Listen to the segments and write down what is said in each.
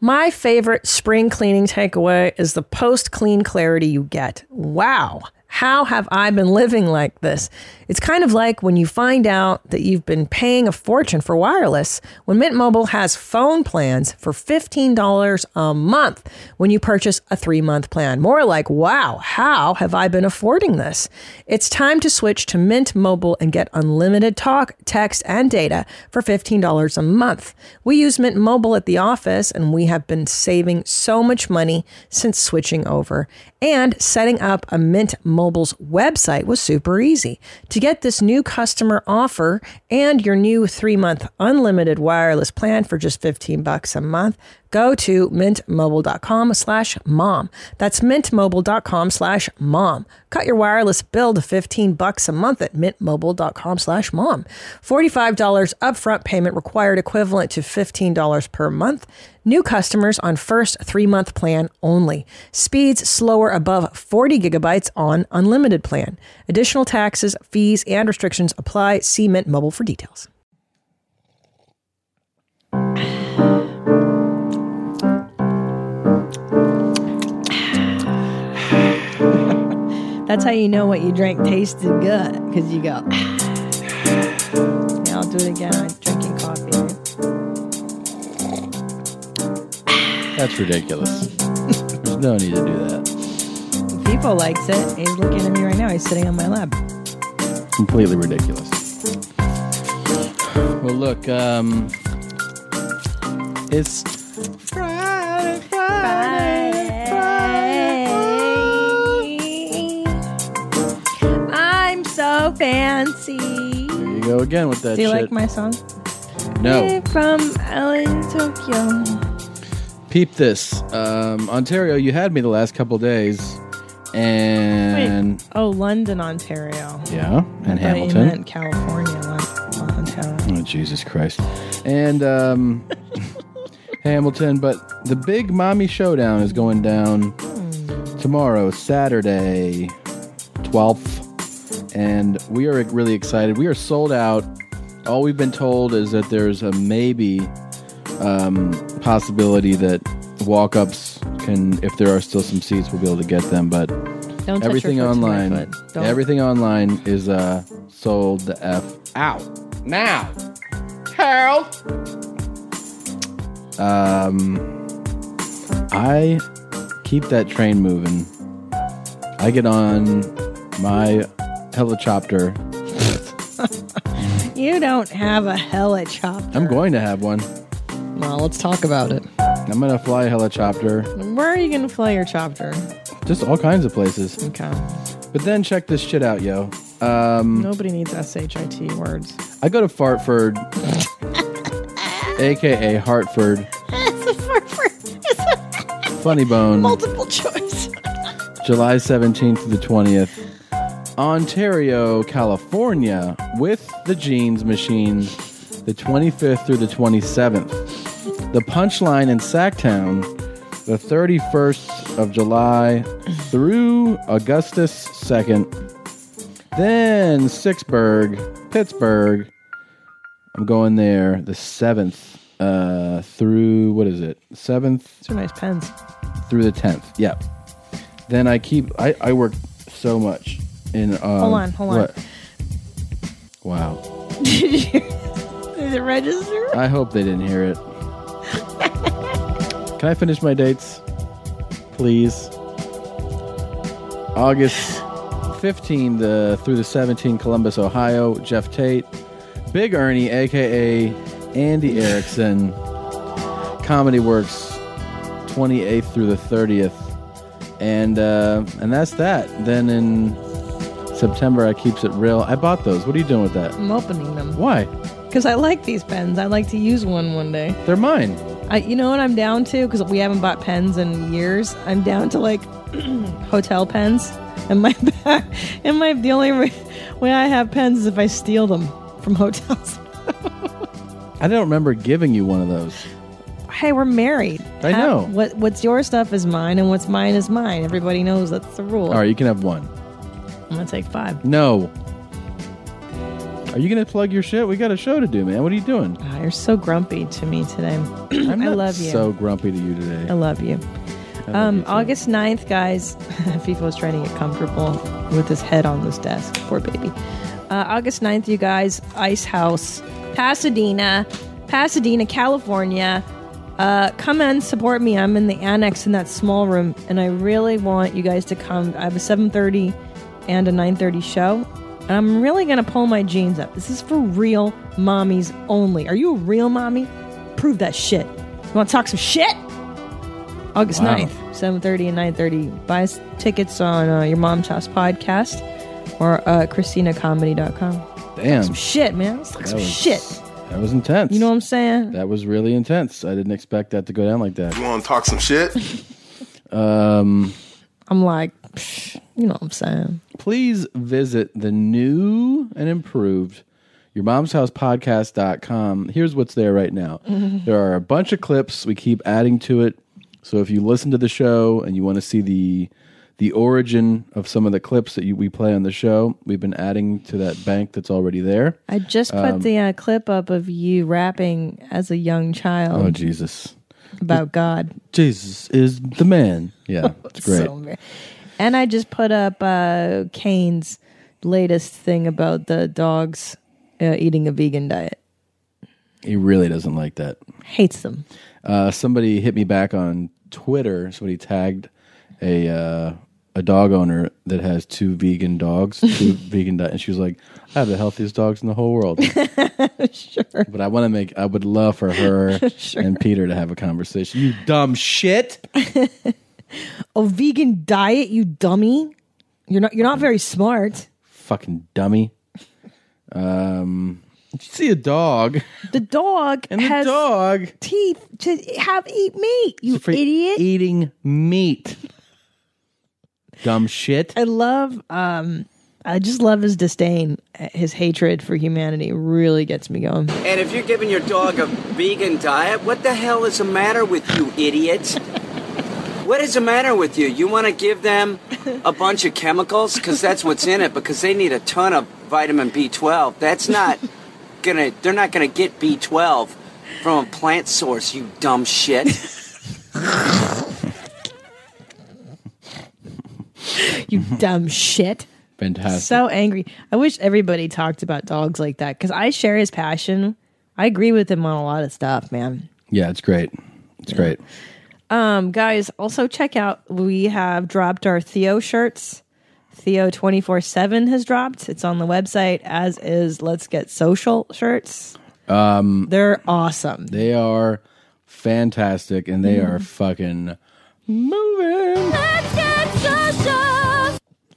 My favorite spring cleaning takeaway is the post-clean clarity you get. Wow. How have I been living like this? It's kind of like when you find out that you've been paying a fortune for wireless when Mint Mobile has phone plans for $15 a month when you purchase a 3-month plan. More like, wow, how have I been affording this? It's time to switch to Mint Mobile and get unlimited talk, text, and data for $15 a month. We use Mint Mobile at the office, and we have been saving so much money since switching over. And setting up a Mint Mobile's website was super easy. To get this new customer offer and your new 3-month unlimited wireless plan for just $15 a month, go to mintmobile.com/mom. That's mintmobile.com/mom. Cut your wireless bill to $15 a month at mintmobile.com/mom. $45 upfront payment required, equivalent to $15 per month. New customers on first 3-month plan only. Speeds slower above 40 gigabytes on unlimited plan. Additional taxes, fees, and restrictions apply. See Mint Mobile for details. That's how you know what you drank tasted good, because you go. Yeah, I'll do it again. I'm drinking coffee. That's ridiculous. There's no need to do that. People likes it. He's looking at me right now. He's sitting on my lap. Completely ridiculous. Well, look, it's Friday. I'm so fancy. There you go again with that shit. Do you like my song? No. From LA to Tokyo. Peep this. Ontario, you had me the last couple days. And wait. Oh, London, Ontario. Yeah, and I Hamilton. You meant California, Ontario. Oh, Jesus Christ. And Hamilton, but the big mommy showdown is going down tomorrow, Saturday, 12th. And we are really excited. We are sold out. All we've been told is that there's a maybe possibility that walk-ups can, if there are still some seats, we'll be able to get them. But don't everything online, everything online is sold the F out now. Harold. I keep that train moving. I get on my helicopter. You don't have a helicopter. I'm going to have one. Well, let's talk about it. I'm going to fly a helicopter. Where are you going to fly your chopter? Just all kinds of places. Okay. But then check this shit out, yo. Nobody needs SHIT words. I go to Fartford, a.k.a. Hartford. Funny Bone. Multiple choice. July 17th to the 20th. Ontario, California, with the Jeans Machine, the 25th through the 27th. The Punchline in Sacktown, the 31st of July through Augustus 2nd. Then Sixburg, Pittsburgh. I'm going there the 7th through, what is it? 7th? These are nice pens. Through the 10th, yep. Then I work so much in... hold on. What? Wow. Did it register? I hope they didn't hear it. Can I finish my dates? Please. August 15 through the 17th, Columbus, Ohio. Jeff Tate. Big Ernie, a.k.a. Andy Erickson. Comedy Works, 28th through the 30th. And that's that. Then in September, I Keeps It Real. I bought those. What are you doing with that? I'm opening them. Why? Because I like these pens. I'd like to use one day. They're mine. You know what I'm down to? Because we haven't bought pens in years. I'm down to like hotel pens. And the only way I have pens is if I steal them from hotels. I don't remember giving you one of those. Hey, we're married. I know. What's your stuff is mine, and what's mine is mine. Everybody knows that's the rule. All right, you can have one. I'm going to take 5. No. Are you going to plug your shit? We got a show to do, man. What are you doing? I You're so grumpy to me today. I'm I not love you. so grumpy to you today. I love you. I love you too. August 9th, guys. FIFA was trying to get comfortable with his head on this desk. Poor baby. August 9th, you guys. Ice House, Pasadena, California. Come and support me. I'm in the annex in that small room, and I really want you guys to come. I have a 7:30 and a 9:30 show, and I'm really going to pull my jeans up. This is for real mommies only. Are you a real mommy? Prove that shit. You want to talk some shit? August 9th, 7:30 and 9:30. Buy us tickets on Your Mom's House podcast or ChristinaComedy.com. Damn. Some shit, man. Let's talk some shit. That was intense. You know what I'm saying? That was really intense. I didn't expect that to go down like that. You want to talk some shit? I'm like, you know what I'm saying? Please visit the new and improved YourMom'sHousePodcast.com. Here's what's there right now. There are a bunch of clips. We keep adding to it. So if you listen to the show and you want to see the origin of some of the clips that we play on the show, we've been adding to that bank that's already there. I just put the clip up of you rapping as a young child. Oh, Jesus. About God. Jesus is the man. Yeah, it's great. And I just put up Kane's latest thing about the dogs eating a vegan diet. He really doesn't like that. Hates them. Somebody hit me back on Twitter. Somebody tagged a dog owner that has two vegan dogs, and she was like, I have the healthiest dogs in the whole world. Sure. But I would love for her and Peter to have a conversation. You dumb shit. A vegan diet, you dummy. You're not very smart. Fucking dummy. Did you see a dog? The dog has teeth to eat meat, you idiot. Eating meat. Dumb shit. I just love his disdain. His hatred for humanity really gets me going. And if you're giving your dog a vegan diet, what the hell is the matter with you, idiots? What is the matter with you? You want to give them a bunch of chemicals? Because that's what's in it, because they need a ton of vitamin B12. They're not gonna get B12 from a plant source, you dumb shit. You dumb shit. Fantastic. So angry. I wish everybody talked about dogs like that, because I share his passion. I agree with him on a lot of stuff, man. Yeah, it's great. It's great. Guys, also check out, we have dropped our Theo shirts. Theo 24/7 has dropped. It's on the website, as is Let's Get Social shirts. They're awesome. They are fantastic, and they are fucking moving. Let's get social.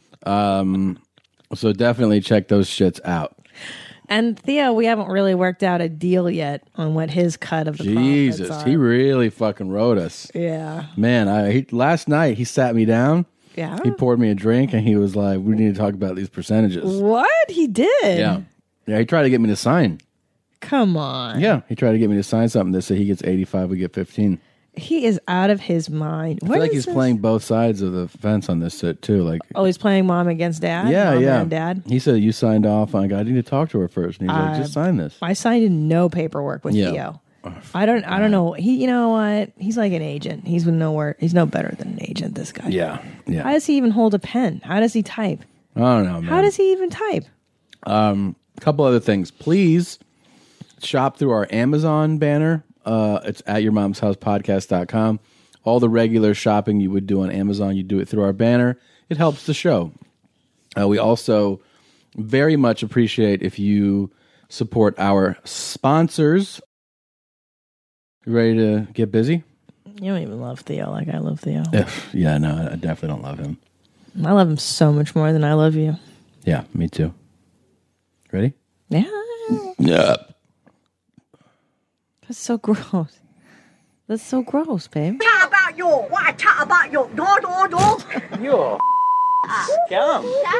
So definitely check those shits out. And Theo, we haven't really worked out a deal yet on what his cut of the Jesus, profits are. he really fucking wrote us. Yeah. Man, last night he sat me down. Yeah. He poured me a drink, and he was like, we need to talk about these percentages. What? He did? Yeah. Yeah, he tried to get me to sign. Come on. Yeah, he tried to get me to sign something that said he gets 85, we get 15. He is out of his mind. I feel like he's playing both sides of the fence on this shit, too. Like, oh, he's playing mom against dad? Yeah, Mom yeah. and dad? He said, you signed off on, I need to talk to her first. And he's like, just sign this. I signed no paperwork with Theo. I don't know. You know what? He's like an agent. He's no better than an agent, this guy. Yeah, yeah. How does he even hold a pen? How does he type? I don't know, man. How does he even type? A couple other things. Please shop through our Amazon banner. It's at YourMom'sHousePodcast.com. All the regular shopping you would do on Amazon, you do it through our banner. It helps the show. We also very much appreciate if you support our sponsors. You ready to get busy? You don't even love Theo like I love Theo. Yeah, no, I definitely don't love him. I love him so much more than I love you. Yeah, me too. Ready? Yeah. Yeah. That's so gross. That's so gross, babe. Talk about you. What I talk about you? No. You're scum.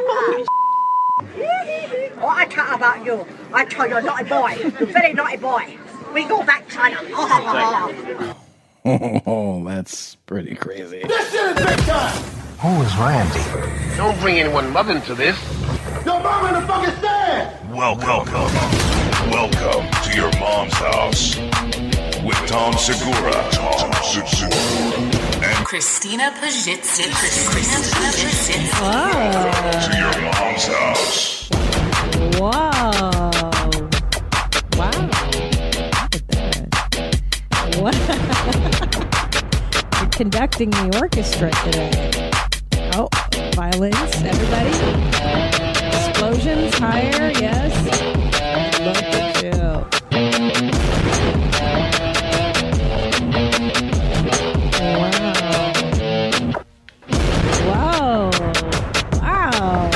What I talk about you? I tell you, naughty boy. You're very naughty boy. We go back China. Oh, that's pretty crazy. This shit is big time. Who is Randy? Don't bring anyone mother into this. Your mom in the fucking stand. Welcome Welcome to your mom's house with Tom Segura. And Christina Pajitsin. to your mom's house. Whoa. Wow. Look at that. You're conducting the orchestra today. Oh, violins, everybody. Explosions, higher, yes. Look at you. Wow. Wow.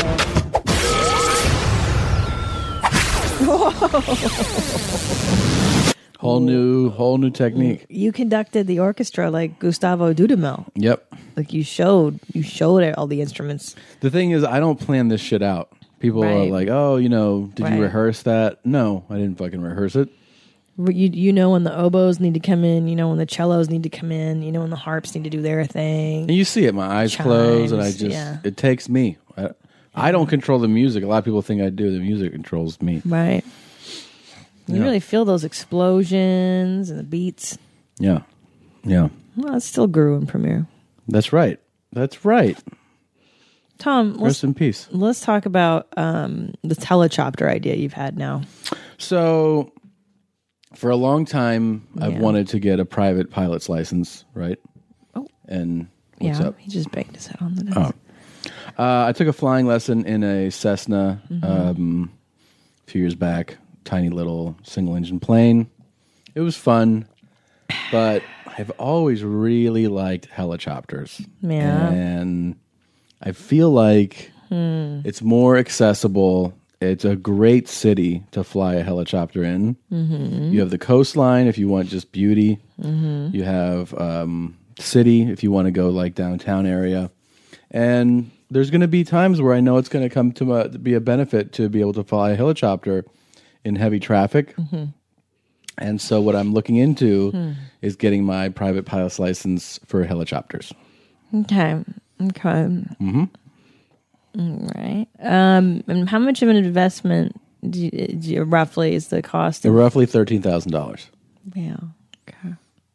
Whole new technique. You conducted the orchestra like Gustavo Dudamel. Yep. Like you showed it, all the instruments. The thing is, I don't plan this shit out. People are Right. like, "Oh, did Right. you rehearse that?" No, I didn't fucking rehearse it. You know when the oboes need to come in, you know when the cellos need to come in, you know when the harps need to do their thing. And you see it, my eyes close, and I Chimes, just yeah. it takes me. I don't control the music. A lot of people think I do. The music controls me. Right. You Yeah. really feel those explosions and the beats. Yeah, yeah. Well, it still grew in Premiere. That's right. That's right. Tom, Rest in peace. let's talk about the Telechopter idea you've had now. So, for a long time, I've Yeah. wanted to get a private pilot's license, right? Oh. And what's yeah, up? he just banged his head on the desk. Oh. I took a flying lesson in a Cessna a few years back. Tiny little single-engine plane. It was fun, but I've always really liked helicopters. Yeah. And I feel like it's more accessible. It's a great city to fly a helicopter in. Mm-hmm. You have the coastline if you want just beauty. Mm-hmm. You have city if you want to go like downtown area. And there's going to be times where I know it's going to come to be a benefit to be able to fly a helicopter in heavy traffic. Mm-hmm. And so what I'm looking into is getting my private pilot's license for helicopters. Okay. Mm-hmm. All right. And how much of an investment do you, roughly is the cost? They're roughly $13,000. Yeah. Okay.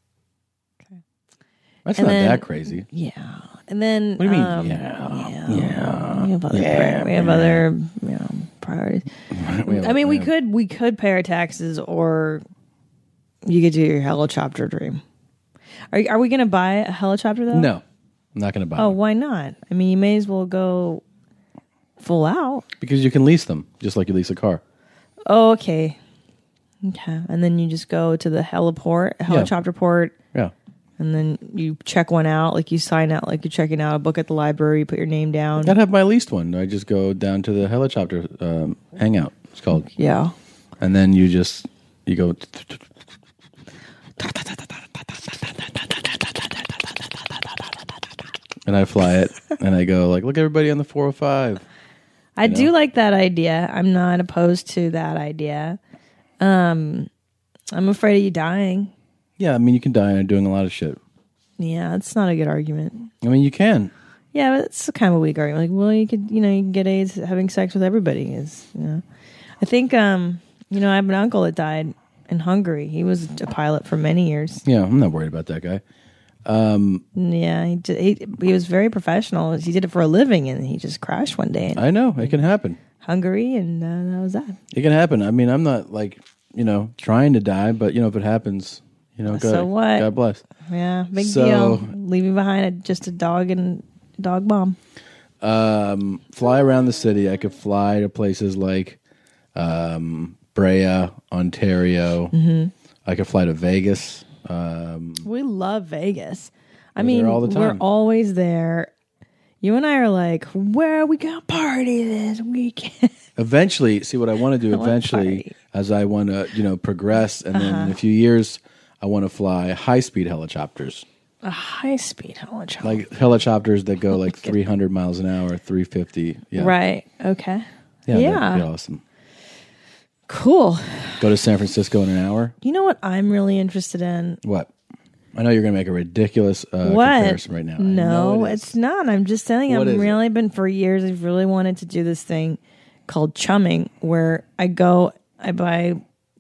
That's And not then- that crazy. Yeah. And then What do you mean? we have other priorities. I mean, we could pay our taxes, or you could do your helicopter dream. Are we going to buy a helicopter though? No, I'm not going to buy Oh, them. why not? I mean, you may as well go full out. Because you can lease them, just like you helicopter car. Oh, okay. Okay. And then you just go to the helicopter port, Yeah. and then you check one out, like you sign out, like you're checking out a book at the library, you put your name down. I'd have my leased one. I just go down to the helicopter hangout, it's called. Yeah. And then you go... And I fly it, and I go like, look, everybody on the 405. I do like that idea. I'm not opposed to that idea. I'm afraid of you dying. Yeah, I mean, you can die on doing a lot of shit. Yeah, it's not a good argument. I mean, you can. Yeah, but it's kind of a weak argument. Like, well, you can get AIDS having sex with everybody. I think, I have an uncle that died in Hungary. He was a pilot for many years. Yeah, I'm not worried about that guy. Yeah, he was very professional. He did it for a living, and he just crashed one day in I know, it can happen. Hungary, and that was that. It can happen. I mean, I'm not like, trying to die, but, if it happens, So what? God bless. Yeah, big So- deal. Leaving behind just a dog and dog bomb. Fly around the city. I could fly to places like Brea, Ontario. Mm-hmm. I could fly to Vegas. We love Vegas. I We're mean, there all the we're time. always there. You and I are like, where are we going to party this weekend? Eventually, see what I want to do. I wanna Eventually, party. as I want to, progress, and then in a few years, I want to fly high-speed helicopters, A high-speed helicopter. like helicopters that go like 300 miles an hour, 350. Yeah, Right. Okay. Yeah, Yeah. that'd be awesome. Cool. Go to San Francisco in an hour. You know what I'm really interested in? What? I know you're going to make a ridiculous What? comparison right now. I know No, it is. it's not. I'm just saying What is I've it? really been for years. I've really wanted to do this thing called chumming, where I buy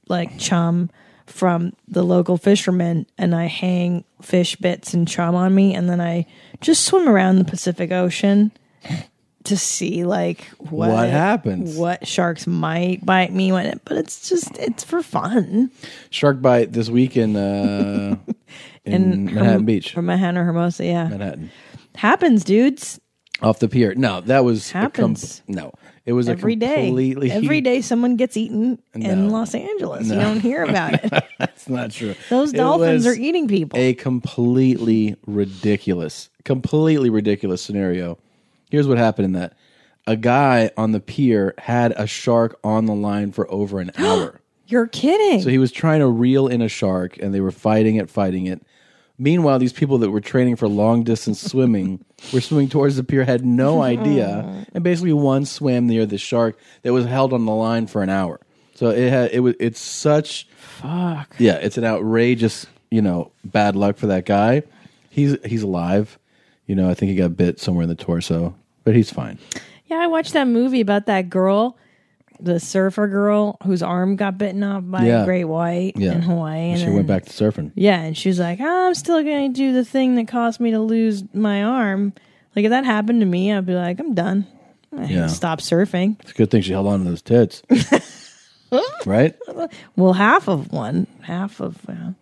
like chum from the local fishermen, and I hang fish bits and chum on me, and then I just swim around the Pacific Ocean to see like What happens? what sharks might bite me but it's for fun. Shark bite this week in Manhattan Beach. Or Manhattan or Hermosa, yeah. Manhattan. Happens, dudes. Off the pier. No, that was Happens. it was Every a day. completely Every day someone gets eaten in No. Los Angeles. No. You don't hear about it. That's not true. Those It dolphins was are eating people. A completely ridiculous scenario. Here's what happened in that. A guy on the pier had a shark on the line for over an hour. You're kidding. So he was trying to reel in a shark, and they were fighting it. Meanwhile, these people that were training for long distance swimming were swimming towards the pier, had no idea, and basically one swam near the shark that was held on the line for an hour. So it's such Fuck. Yeah, it's an outrageous, bad luck for that guy. He's alive. I think he got bit somewhere in the torso, but he's fine. Yeah, I watched that movie about that girl, the surfer girl whose arm got bitten off by a great white in Hawaii. And she went back to surfing. Yeah, and she was like, I'm still going to do the thing that caused me to lose my arm. Like, if that happened to me, I'd be like, I'm done. I stop surfing. It's a good thing she held on to those tits. Right? Well, half of one. Half of one.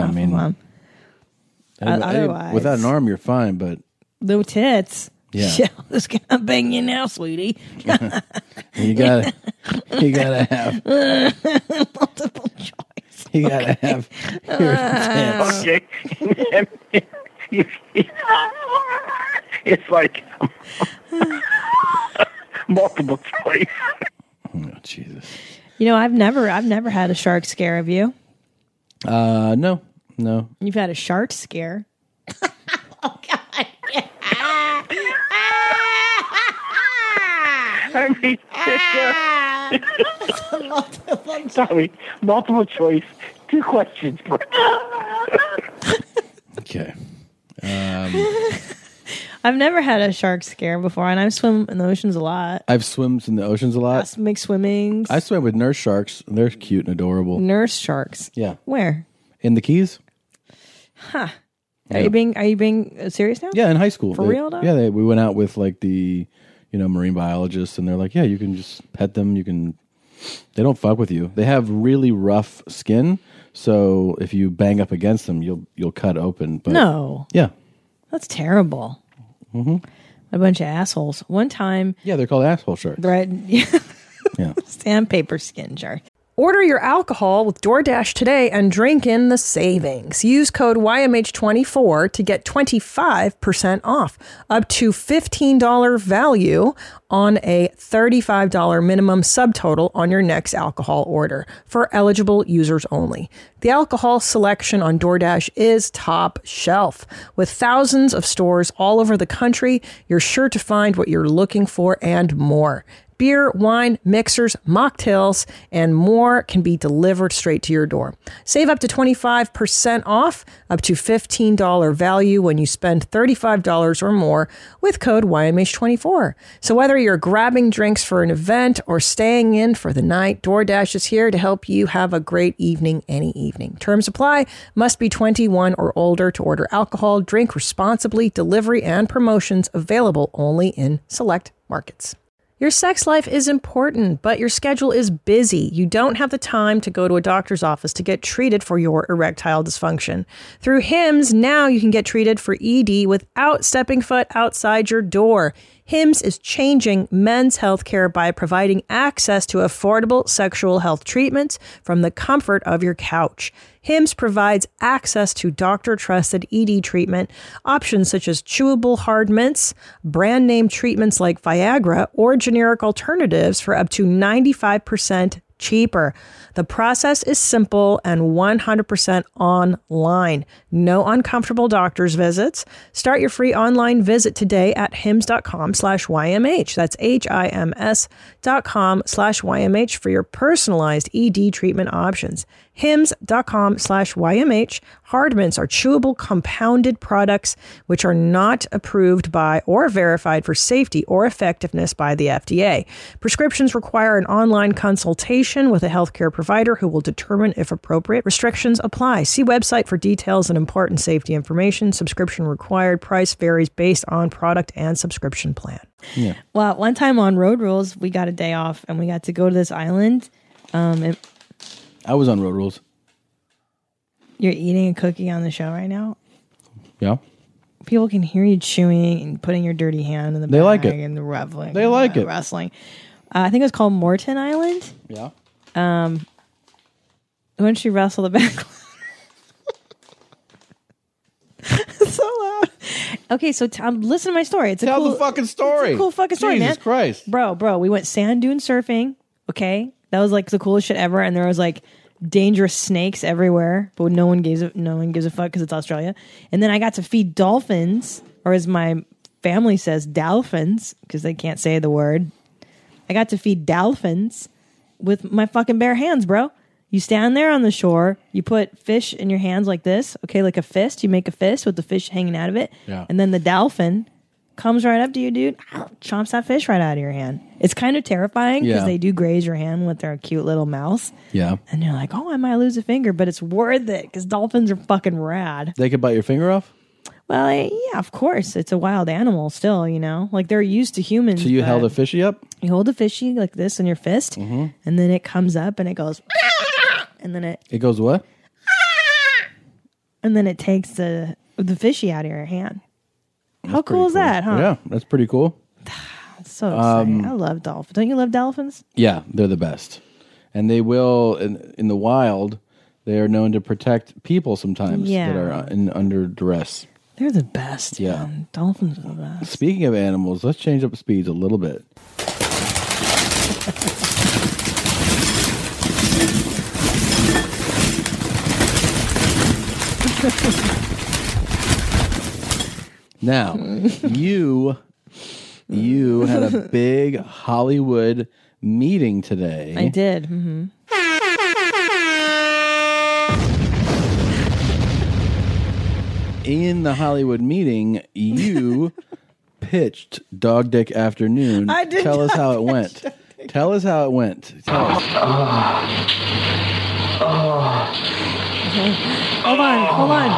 Otherwise, without an arm, you're fine, but no tits. Yeah. Who's gonna bang you now, sweetie? you gotta have multiple choice. You gotta have your tits. Okay. It's like multiple choice. Oh, Jesus. I've never had a shark scare. Have you? No. You've had a shark scare. Oh God. I mean, sorry, multiple choice. 2 questions. Okay. I've never had a shark scare before, and I've swum in the oceans a lot. I've swum in the oceans a lot. Make swimmings. I swam with nurse sharks. They're cute and adorable. Nurse sharks. Yeah. Where? In the Keys. Huh. Are you being serious now? Yeah, in high school. For real though? Yeah, we went out with like the marine biologists, and they're like, yeah, you can just pet them. They don't fuck with you. They have really rough skin, so if you bang up against them, you'll cut open. But no. Yeah. That's terrible. Mm-hmm. A bunch of assholes. One time. Yeah, they're called asshole sharks. Right. Yeah. Sandpaper skin shark. Order your alcohol with DoorDash today and drink in the savings. Use code YMH24 to get 25% off, up to $15 value on a $35 minimum subtotal on your next alcohol order for eligible users only. The alcohol selection on DoorDash is top shelf. With thousands of stores all over the country, you're sure to find what you're looking for and more. Beer, wine, mixers, mocktails, and more can be delivered straight to your door. Save up to 25% off, up to $15 value when you spend $35 or more with code YMH24. So whether you're grabbing drinks for an event or staying in for the night, DoorDash is here to help you have a great evening any evening. Terms apply. Must be 21 or older to order alcohol. Drink responsibly. Delivery and promotions available only in select markets. Your sex life is important, but your schedule is busy. You don't have the time to go to a doctor's office to get treated for your erectile dysfunction. Through HIMS, now you can get treated for ED without stepping foot outside your door. HIMS is changing men's health care by providing access to affordable sexual health treatments from the comfort of your couch. HIMS provides access to doctor-trusted ED treatment options such as chewable hard mints, brand name treatments like Viagra, or generic alternatives for up to 95% cheaper. The process is simple and 100% online. No uncomfortable doctor's visits. Start your free online visit today at hims.com/YMH. That's HIMS.com/YMH for your personalized ED treatment options. hims.com/YMH. Hard mints are chewable compounded products which are not approved by or verified for safety or effectiveness by the FDA. Prescriptions require an online consultation with a healthcare provider who will determine if appropriate. Restrictions apply. See website for details and important safety information. Subscription required. Price varies based on product and subscription plan. Yeah. Well, one time on Road Rules, we got a day off and we got to go to this island. I was on Road Rules. You're eating a cookie on the show right now. Yeah. People can hear you chewing and putting your dirty hand in the They bag like it. and the reveling. They like it. Wrestling. I think it was called Morton Island. Yeah. Why don't you wrestle the back? So loud. Okay, so listen to my story. It's a Tell cool, the fucking story. It's a cool fucking story, Jesus man. Christ. Bro, we went sand dune surfing. Okay, that was like the coolest shit ever, and there was like dangerous snakes everywhere, but no one gives a fuck because it's Australia. And then I got to feed dolphins, or as my family says, dolphins, because they can't say the word. I got to feed dolphins with my fucking bare hands, bro. You stand there on the shore, you put fish in your hands like this, okay, like a fist. You make a fist with the fish hanging out of it. Yeah. And then the dolphin comes right up to you, dude, chomps that fish right out of your hand. It's kind of terrifying because Yeah. they do graze your hand with their cute little mouths. Yeah. And you're like, oh, I might lose a finger, but it's worth it because dolphins are fucking rad. They could bite your finger off? Well, yeah, of course. It's a wild animal still, you know? Like they're used to humans. So you but held a fishy up? You hold a fishy like this in your fist, and then it comes up and it goes, and then It goes what? it takes the fishy out of your hand. How cool is that, huh? Yeah, that's pretty cool. It's so exciting. I love dolphins. Don't you love dolphins? Yeah, they're the best. And they will, in the wild, they are known to protect people sometimes Yeah. that are under duress. They're the best. Yeah. Man. Dolphins are the best. Speaking of animals, let's change up speeds a little bit. Now, you had a big Hollywood meeting today. I did. Mm-hmm. In the Hollywood meeting, you pitched Dog Dick Afternoon. I did Tell us not how it went. Tell us how it went. Tell us. Hold on.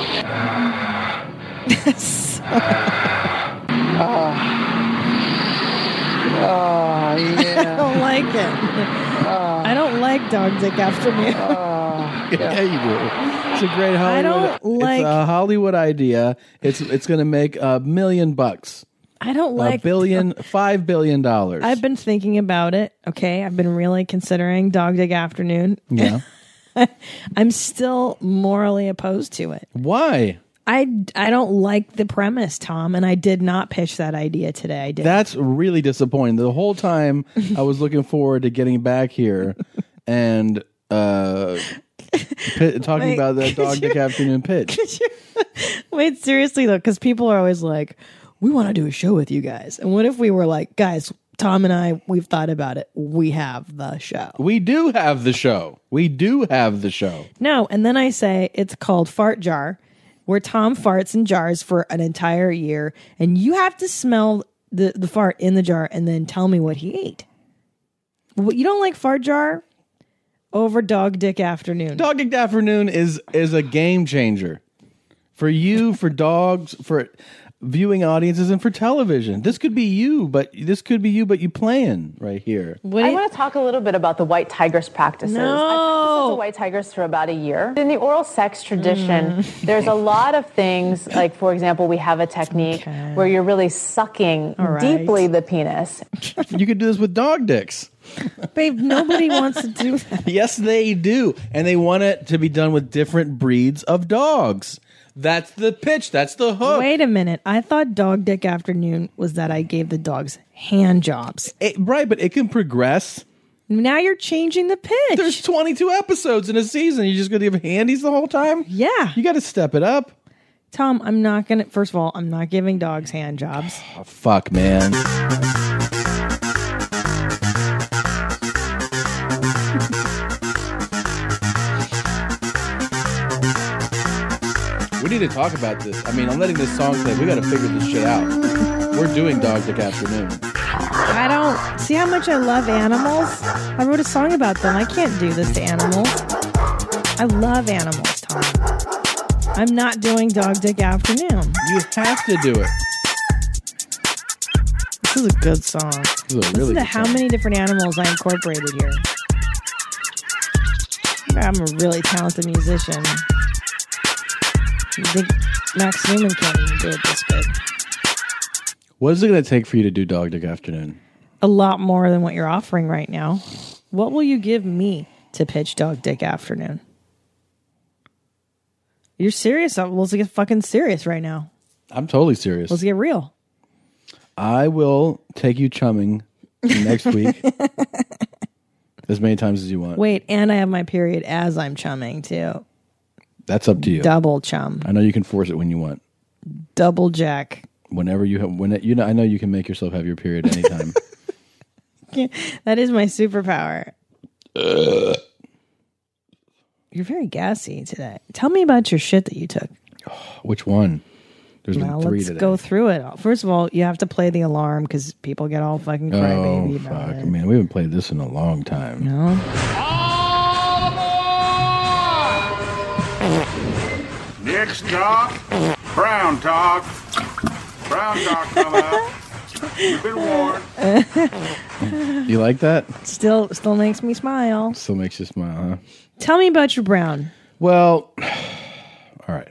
I don't like it. I don't like Dog Dick Afternoon. Yeah, you do. It's a great Hollywood. like- It's a Hollywood idea. It's going to make $1 million. I don't like $5 billion. I've been thinking about it. Okay, I've been really considering Dog Dick Afternoon. Yeah. I'm still morally opposed to it. Why? I don't like the premise, Tom, and I did not pitch that idea today. I did. That's really disappointing. The whole time I was looking forward to getting back here and talking about that Dog Dick Afternoon pitch. Wait, seriously though, because people are always like, "We want to do a show with you guys," and what if we were like, "Guys, Tom and I, we've thought about it. We have the show." We do have the show. No, and then I say it's called Fart Jar, where Tom farts in jars for an entire year, and you have to smell the fart in the jar and then tell me what he ate. What, you don't like Fart Jar over Dog Dick Afternoon? Dog Dick Afternoon is a game changer for you, for dogs, for viewing audiences, and for television. This could be you, but you playing right here. I want to talk a little bit about the white tigress practices. I practiced as a white tigress for about a year. In the oral sex tradition, there's a lot of things, like, for example, we have a technique where you're really sucking deeply the penis. You could do this with dog dicks. Babe, nobody wants to do that. Yes, they do. And they want it to be done with different breeds of dogs. That's the pitch. That's the hook. Wait a minute. I thought Dog Dick Afternoon was that I gave the dogs hand jobs. Right, but it can progress. Now you're changing the pitch. There's 22 episodes in a season. You're just going to give handies the whole time? Yeah. You got to step it up. Tom, I'm not going to... First of all, I'm not giving dogs hand jobs. Oh, fuck, man. need to talk about this. I mean, I'm letting this song play. We got to figure this shit out. We're doing Dog Dick Afternoon. I don't see how much I love animals. I wrote a song about them. I can't do this to animals. I love animals, Tom. I'm not doing Dog Dick Afternoon. You have to do it. This is a good song. This is a really Listen to good how song. many different animals I incorporated here. I'm a really talented musician. You think Max Newman can't even do it this good? What is it going to take for you to do Dog Dick Afternoon? A lot more than what you're offering right now. What will you give me to pitch Dog Dick Afternoon? You're serious? Let's get fucking serious right now. I'm totally serious. Let's get real. I will take you chumming next week as many times as you want. Wait, and I have my period as I'm chumming too. That's up to you. Double chum. I know you can force it when you want. Double jack. Whenever you have, I know you can make yourself have your period anytime. That is my superpower. You're very gassy today. Tell me about your shit that you took. Which one? There's Well, been 3 let's today. go through it. First of all, you have to play the alarm because people get all fucking crybaby about it. Man, we haven't played this in a long time. No? Next dog, brown dog. Brown dog come out. You've been warned. You like that? Still makes me smile. Still makes you smile, huh? Tell me about your brown. Well, all right.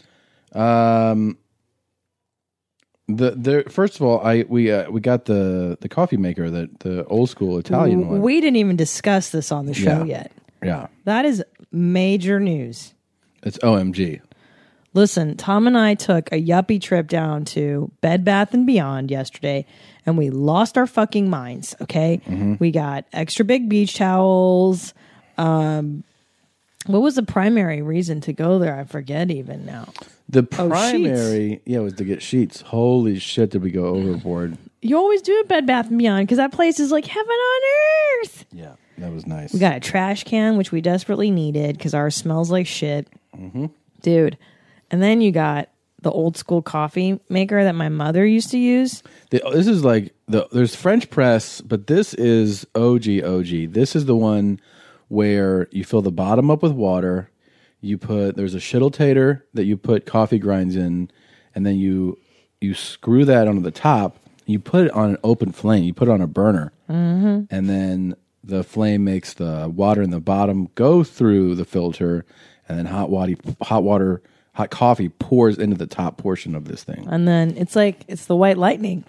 First of all, we got the coffee maker, the old school Italian one. We didn't even discuss this on the show yet. Yeah, That is major news. it's OMG. Listen, Tom and I took a yuppie trip down to Bed Bath & Beyond yesterday, and we lost our fucking minds, okay? Mm-hmm. We got extra big beach towels. What was the primary reason to go there? I forget even now. The sheets. primary, was to get sheets. Holy shit, did we go overboard? You always do it Bed Bath & Beyond because that place is like heaven on earth. Yeah, that was nice. We got a trash can, which we desperately needed because ours smells like shit. Mm-hmm. Dude. And then you got the old school coffee maker that my mother used to use. This is like there's French press, but this is OG. This is the one where you fill the bottom up with water. There's a shittletator that you put coffee grinds in, and then you screw that onto the top. You put it on an open flame. You put it on a burner, and then the flame makes the water in the bottom go through the filter, and then hot coffee pours into the top portion of this thing. And then it's the white lightning.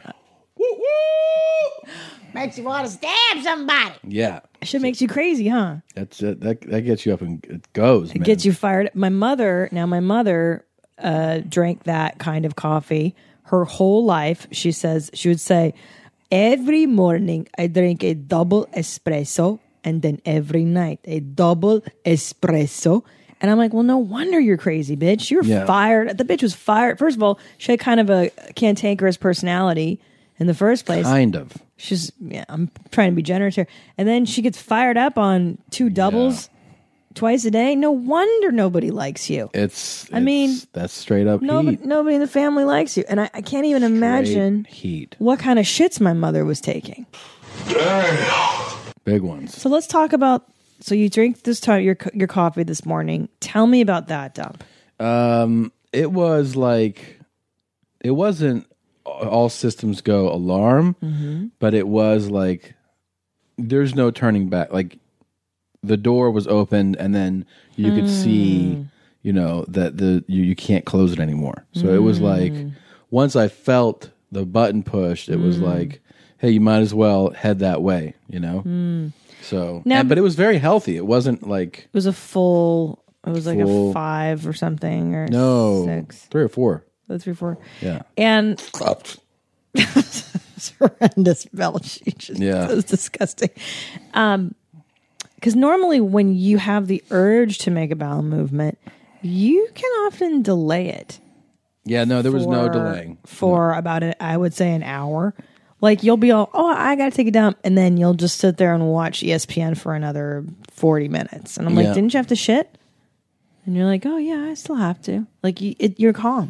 Makes you want to stab somebody. Yeah, Shit makes you crazy, huh? that's it. That gets you up and it goes. It gets you fired. My mother drank that kind of coffee her whole life. She would say, every morning I drink a double espresso, and then every night a double espresso. And I'm like, well, no wonder you're crazy, bitch. You're fired. The bitch was fired. First of all, she had kind of a cantankerous personality in the first place. Kind of. I'm trying to be generous here. And then she gets fired up on 2 doubles twice a day. No wonder nobody likes you. That's straight up heat. Nobody in the family likes you. And I can't even imagine heat. what kind of shits my mother was taking. Damn. Big ones. So let's talk about, so you drink this time your coffee this morning. Tell me about that, Dump. It was like, it wasn't all systems go alarm, but it was like, there's no turning back. Like, the door was opened, and then you could see, that you can't close it anymore. So it was like, once I felt the button pushed, it was like, hey, you might as well head that way, So, but it was very healthy. It wasn't like it was like a 5 or something, or 6, 3 or 4. 3 or 4. Yeah, and it's horrendous belch. It was disgusting. Because normally when you have the urge to make a bowel movement, you can often delay it. Yeah, no, there was no delaying. For about, I would say, an hour. Like, you'll be all, I got to take a dump. And then you'll just sit there and watch ESPN for another 40 minutes. And I'm like, didn't you have to shit? And you're like, oh, yeah, I still have to. Like, you're calm.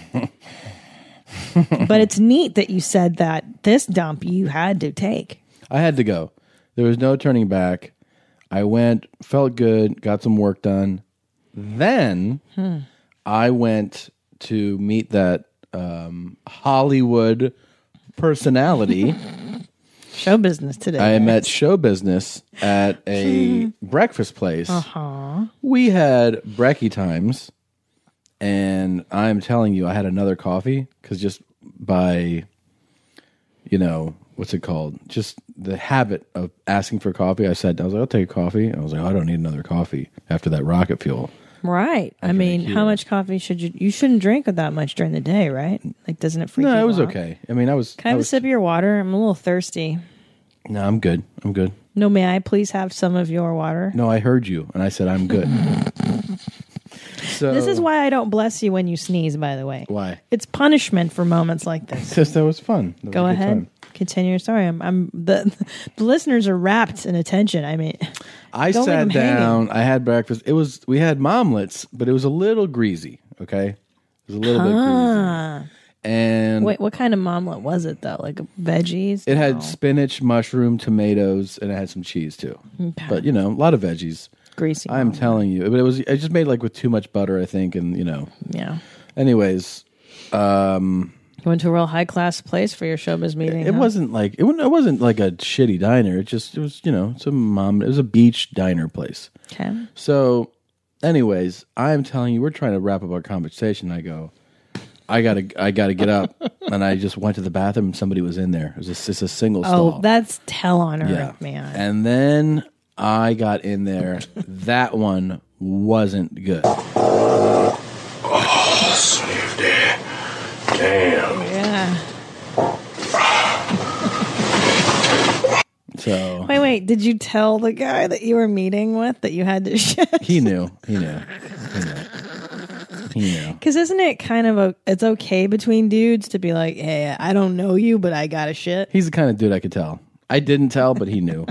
But it's neat that you said that this dump you had to take. I had to go. There was no turning back. I went, felt good, got some work done. Then I went to meet that Hollywood personality. Show business today. I met show business at a breakfast place. We had brekkie times, and I'm telling you, I had another coffee because just by, what's it called? Just the habit of asking for coffee. I was like, I'll take a coffee. I was like, I don't need another coffee after that rocket fuel. Right. I mean, how much coffee should you shouldn't drink that much during the day, right? Like, doesn't it freak you out? No, it was okay. I mean, Can I have a sip of your water? I'm a little thirsty. No, I'm good. No, may I please have some of your water? No, I heard you, and I said I'm good. So this is why I don't bless you when you sneeze, by the way. Why? It's punishment for moments like this. Because that was fun. That was Go a good ahead. time. Continue your story. The listeners are rapt in attention. I mean, I sat down. I had breakfast. We had momlets, but it was a little greasy. Okay, it was a little bit greasy. And wait, what kind of omelet was it though? Like veggies? It had spinach, mushroom, tomatoes, and it had some cheese too. Okay. But a lot of veggies. Greasy. I'm telling you, but I just made like with too much butter, I think, and Yeah. Anyways, you went to a real high class place for your showbiz meeting. It wasn't like it wasn't like a shitty diner. It was it was a beach diner place. Okay. So, anyways, I'm telling you, we're trying to wrap up our conversation. I go, I gotta get up, and I just went to the bathroom. And somebody was in there. It's a single stall. Oh, that's hell on earth, man. And then I got in there. That one wasn't good. Oh, safety. Damn. Yeah. So wait. Did you tell the guy that you were meeting with that you had to shit? He knew. Because isn't it kind of it's okay between dudes to be like, hey, I don't know you, but I got a shit. He's the kind of dude I could tell. I didn't tell, but he knew.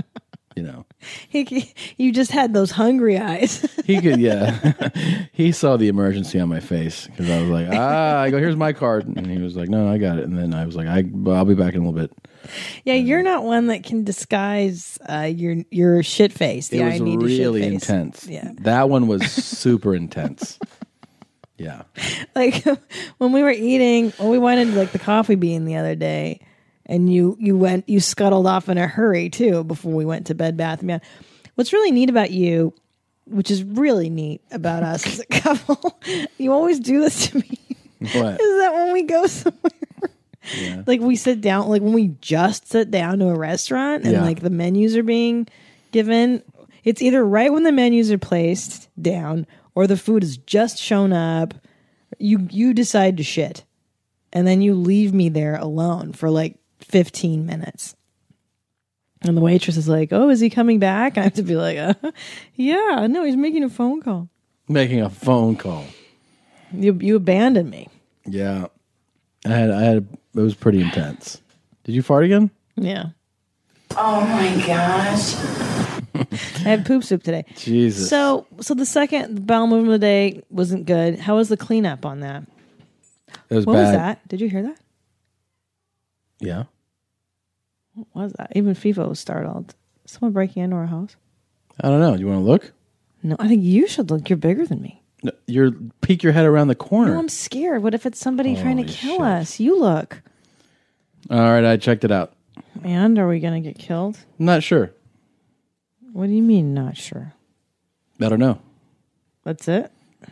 You just had those hungry eyes. He could, yeah. He saw the emergency on my face because I was like, I go, here's my card. And he was like, no, I got it. And then I was like, I'll be back in a little bit. Yeah, you're not one that can disguise your shit face. It was really intense. Yeah. That one was super intense. Yeah. Like when we went into like the Coffee Bean the other day, and you scuttled off in a hurry too before we went to Bed Bath & Beyond. What's really neat about you, which is really neat about us as a couple, you always do this to me. What? Is that when we go somewhere, like we sit down, like when we just sit down to a restaurant and like the menus are being given, it's either right when the menus are placed down or the food has just shown up. You decide to shit, and then you leave me there alone for like 15 minutes. And the waitress is like, oh, is he coming back? I have to be like, yeah, no, he's making a phone call. Making a phone call. You abandoned me. Yeah. It was pretty intense. Did you fart again? Yeah. Oh my gosh. I had poop soup today. Jesus. So the second bowel movement of the day wasn't good. How was the cleanup on that? It was what bad. was that? Did you hear that? Yeah. What was that? Even FIFA was startled. Someone breaking into our house? I don't know. Do you want to look? No, I think you should look. You're bigger than me. No, peek your head around the corner. No, I'm scared. What if it's somebody trying to kill us? You look. All right, I checked it out. And are we going to get killed? I'm not sure. What do you mean, not sure? I don't know. That's it?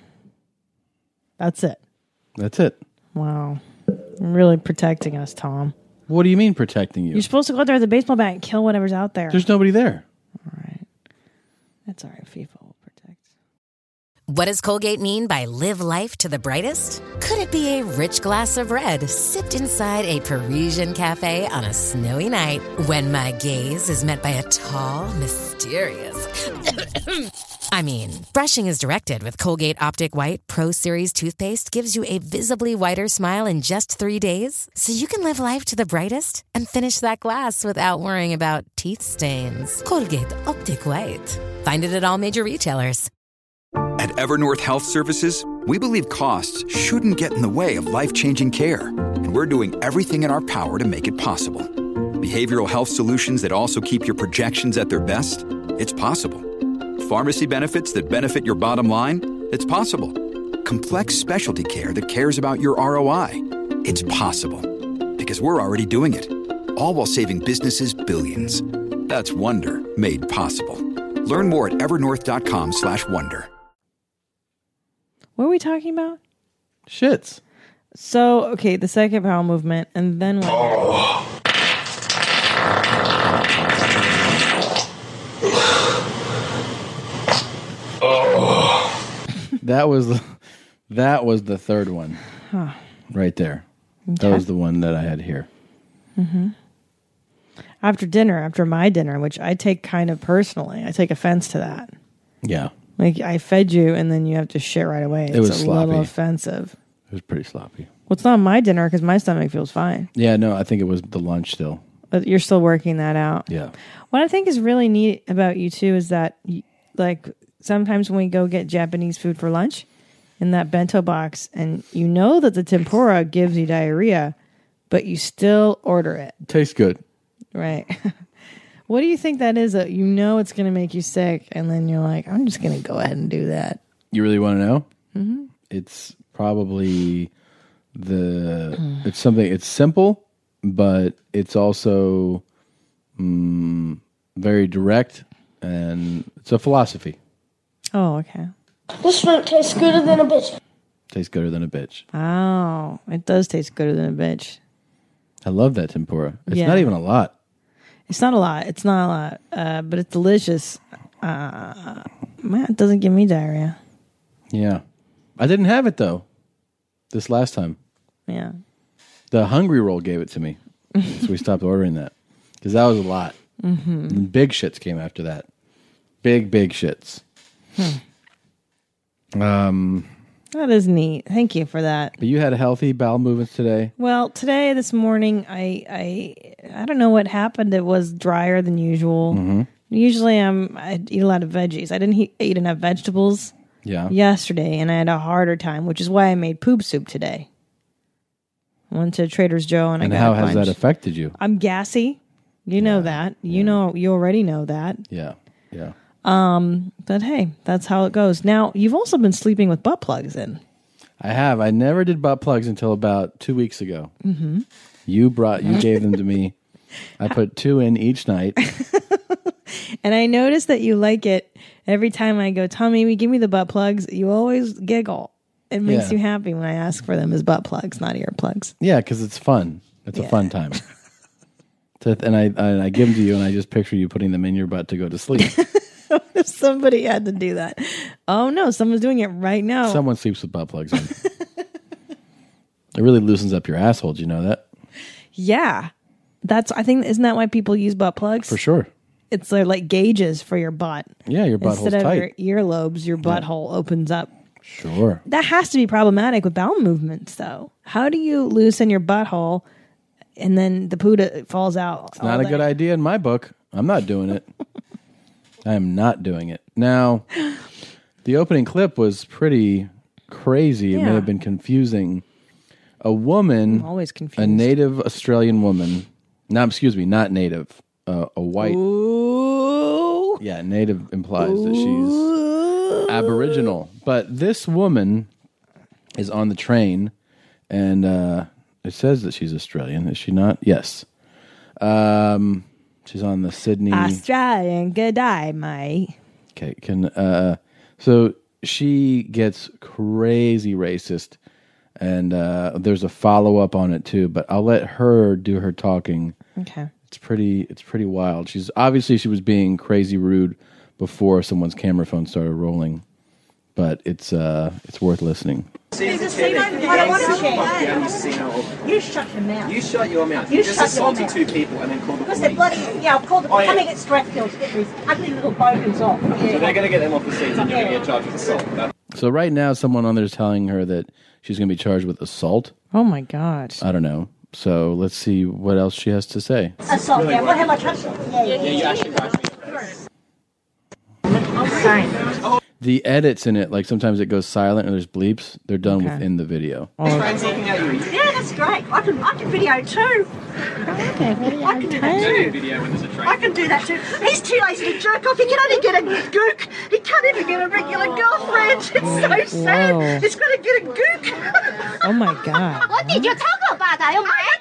That's it. That's it. Wow. You're really protecting us, Tom. What do you mean protecting you? You're supposed to go out there with a baseball bat and kill whatever's out there. There's nobody there. All right. That's all right. FIFA will protect. What does Colgate mean by live life to the brightest? Could it be a rich glass of red sipped inside a Parisian cafe on a snowy night when my gaze is met by a tall, mysterious... I mean, brushing is directed with Colgate Optic White Pro Series toothpaste gives you a visibly whiter smile in just 3 days, so you can live life to the brightest and finish that glass without worrying about teeth stains. Colgate Optic White. Find it at all major retailers. At Evernorth Health Services, we believe costs shouldn't get in the way of life-changing care, and we're doing everything in our power to make it possible. Behavioral health solutions that also keep your projections at their best? It's possible. Pharmacy benefits that benefit your bottom line? It's possible. Complex specialty care that cares about your ROI? It's possible. Because we're already doing it. All while saving businesses billions. That's Wonder made possible. Learn more at evernorth.com/wonder. What are we talking about? Shits. So, okay, the second bowel movement, and then what? That was the third one. Huh. Right there. Okay. That was the one that I had here. Mm-hmm. After my dinner, which I take kind of personally, I take offense to that. Yeah. Like, I fed you, and then you have to shit right away. It was a sloppy. little offensive. It was pretty sloppy. Well, it's not my dinner because my stomach feels fine. Yeah, no, I think it was the lunch still. But you're still working that out. Yeah. What I think is really neat about you, too, is that, like, sometimes when we go get Japanese food for lunch in that bento box, and you know that the tempura gives you diarrhea, but you still order it. Tastes good. Right. What do you think that is? That you know it's going to make you sick, and then you're like, I'm just going to go ahead and do that. You really want to know? Mm-hmm. It's probably it's something, it's simple, but it's also very direct, and it's a philosophy. Oh, okay. This shrimp tastes gooder than a bitch. Tastes gooder than a bitch. Oh, it does taste gooder than a bitch. I love that tempura. It's Yeah. not even a lot. It's not a lot. It's not a lot, but it's delicious. Man, it doesn't give me diarrhea. Yeah. I didn't have it, though, this last time. Yeah. The Hungry Roll gave it to me. So we stopped ordering that. Because that was a lot. Mm-hmm. And big shits came after that. Big shits. That is neat. Thank you for that. But you had healthy bowel movements today. Well, this morning, I don't know what happened. It was drier than usual. Mm-hmm. Usually, I eat a lot of veggies. I didn't eat enough vegetables yesterday, and I had a harder time, which is why I made poop soup today. I went to Trader Joe's and I got how a has bunch. that affected you? I'm gassy. You know that. You already know that. Yeah. But hey, that's how it goes. Now, you've also been sleeping with butt plugs in. I have. I never did butt plugs until about 2 weeks ago. Mm-hmm. You gave them to me. I put 2 in each night. And I noticed that you like it every time I go, Tommy, give me the butt plugs. You always giggle. It makes you happy when I ask for them as butt plugs, not earplugs. Yeah, because it's fun. It's a fun time. And I give them to you, and I just picture you putting them in your butt to go to sleep. If somebody had to do that. Oh, no, someone's doing it right now. Someone sleeps with butt plugs in. It really loosens up your asshole. Do you know that? Yeah. Isn't that why people use butt plugs? For sure. It's like gauges for your butt. Yeah, your butthole's Instead of tight. your earlobes, your butthole opens up. Sure. That has to be problematic with bowel movements, though. How do you loosen your butthole and then the poo falls out? It's not a good idea in my book. I'm not doing it. I am not doing it. Now, the opening clip was pretty crazy. It may have been confusing. A woman, I'm always confused. a native Australian woman, not native, a white. Ooh. Yeah, native implies that she's Aboriginal. But this woman is on the train, and it says that she's Australian. Is she not? Yes. She's on the Sydney. Australian, good day, mate. Okay, so she gets crazy racist, and there's a follow up on it too. But I'll let her do her talking. Okay. It's pretty wild. She was being crazy rude before someone's camera phone started rolling, but it's worth listening. I don't want to share. You shut your mouth. You shut your mouth. You You just shut your assaulted mouth. 2 people and then called the Because police. they're bloody, yeah, I've called them. Oh, yeah. Come and get stress pills, get these ugly little bogans off. So they're going to get them off the seats and you're going to get charged with assault. So right now, someone on there is telling her that she's going to be charged with assault. Oh my God. I don't know. So let's see what else she has to say. Assault, yeah. What, how much? Yeah, you actually crashed me. The edits in it, like sometimes it goes silent and there's bleeps. They're done within the video. Yeah, that's great. I can video too. I can do that too. He's too lazy to jerk off. He can only get a gook. He can't even get a regular girlfriend. It's so sad. He's got to get a gook. Oh my God. What did you talk about? I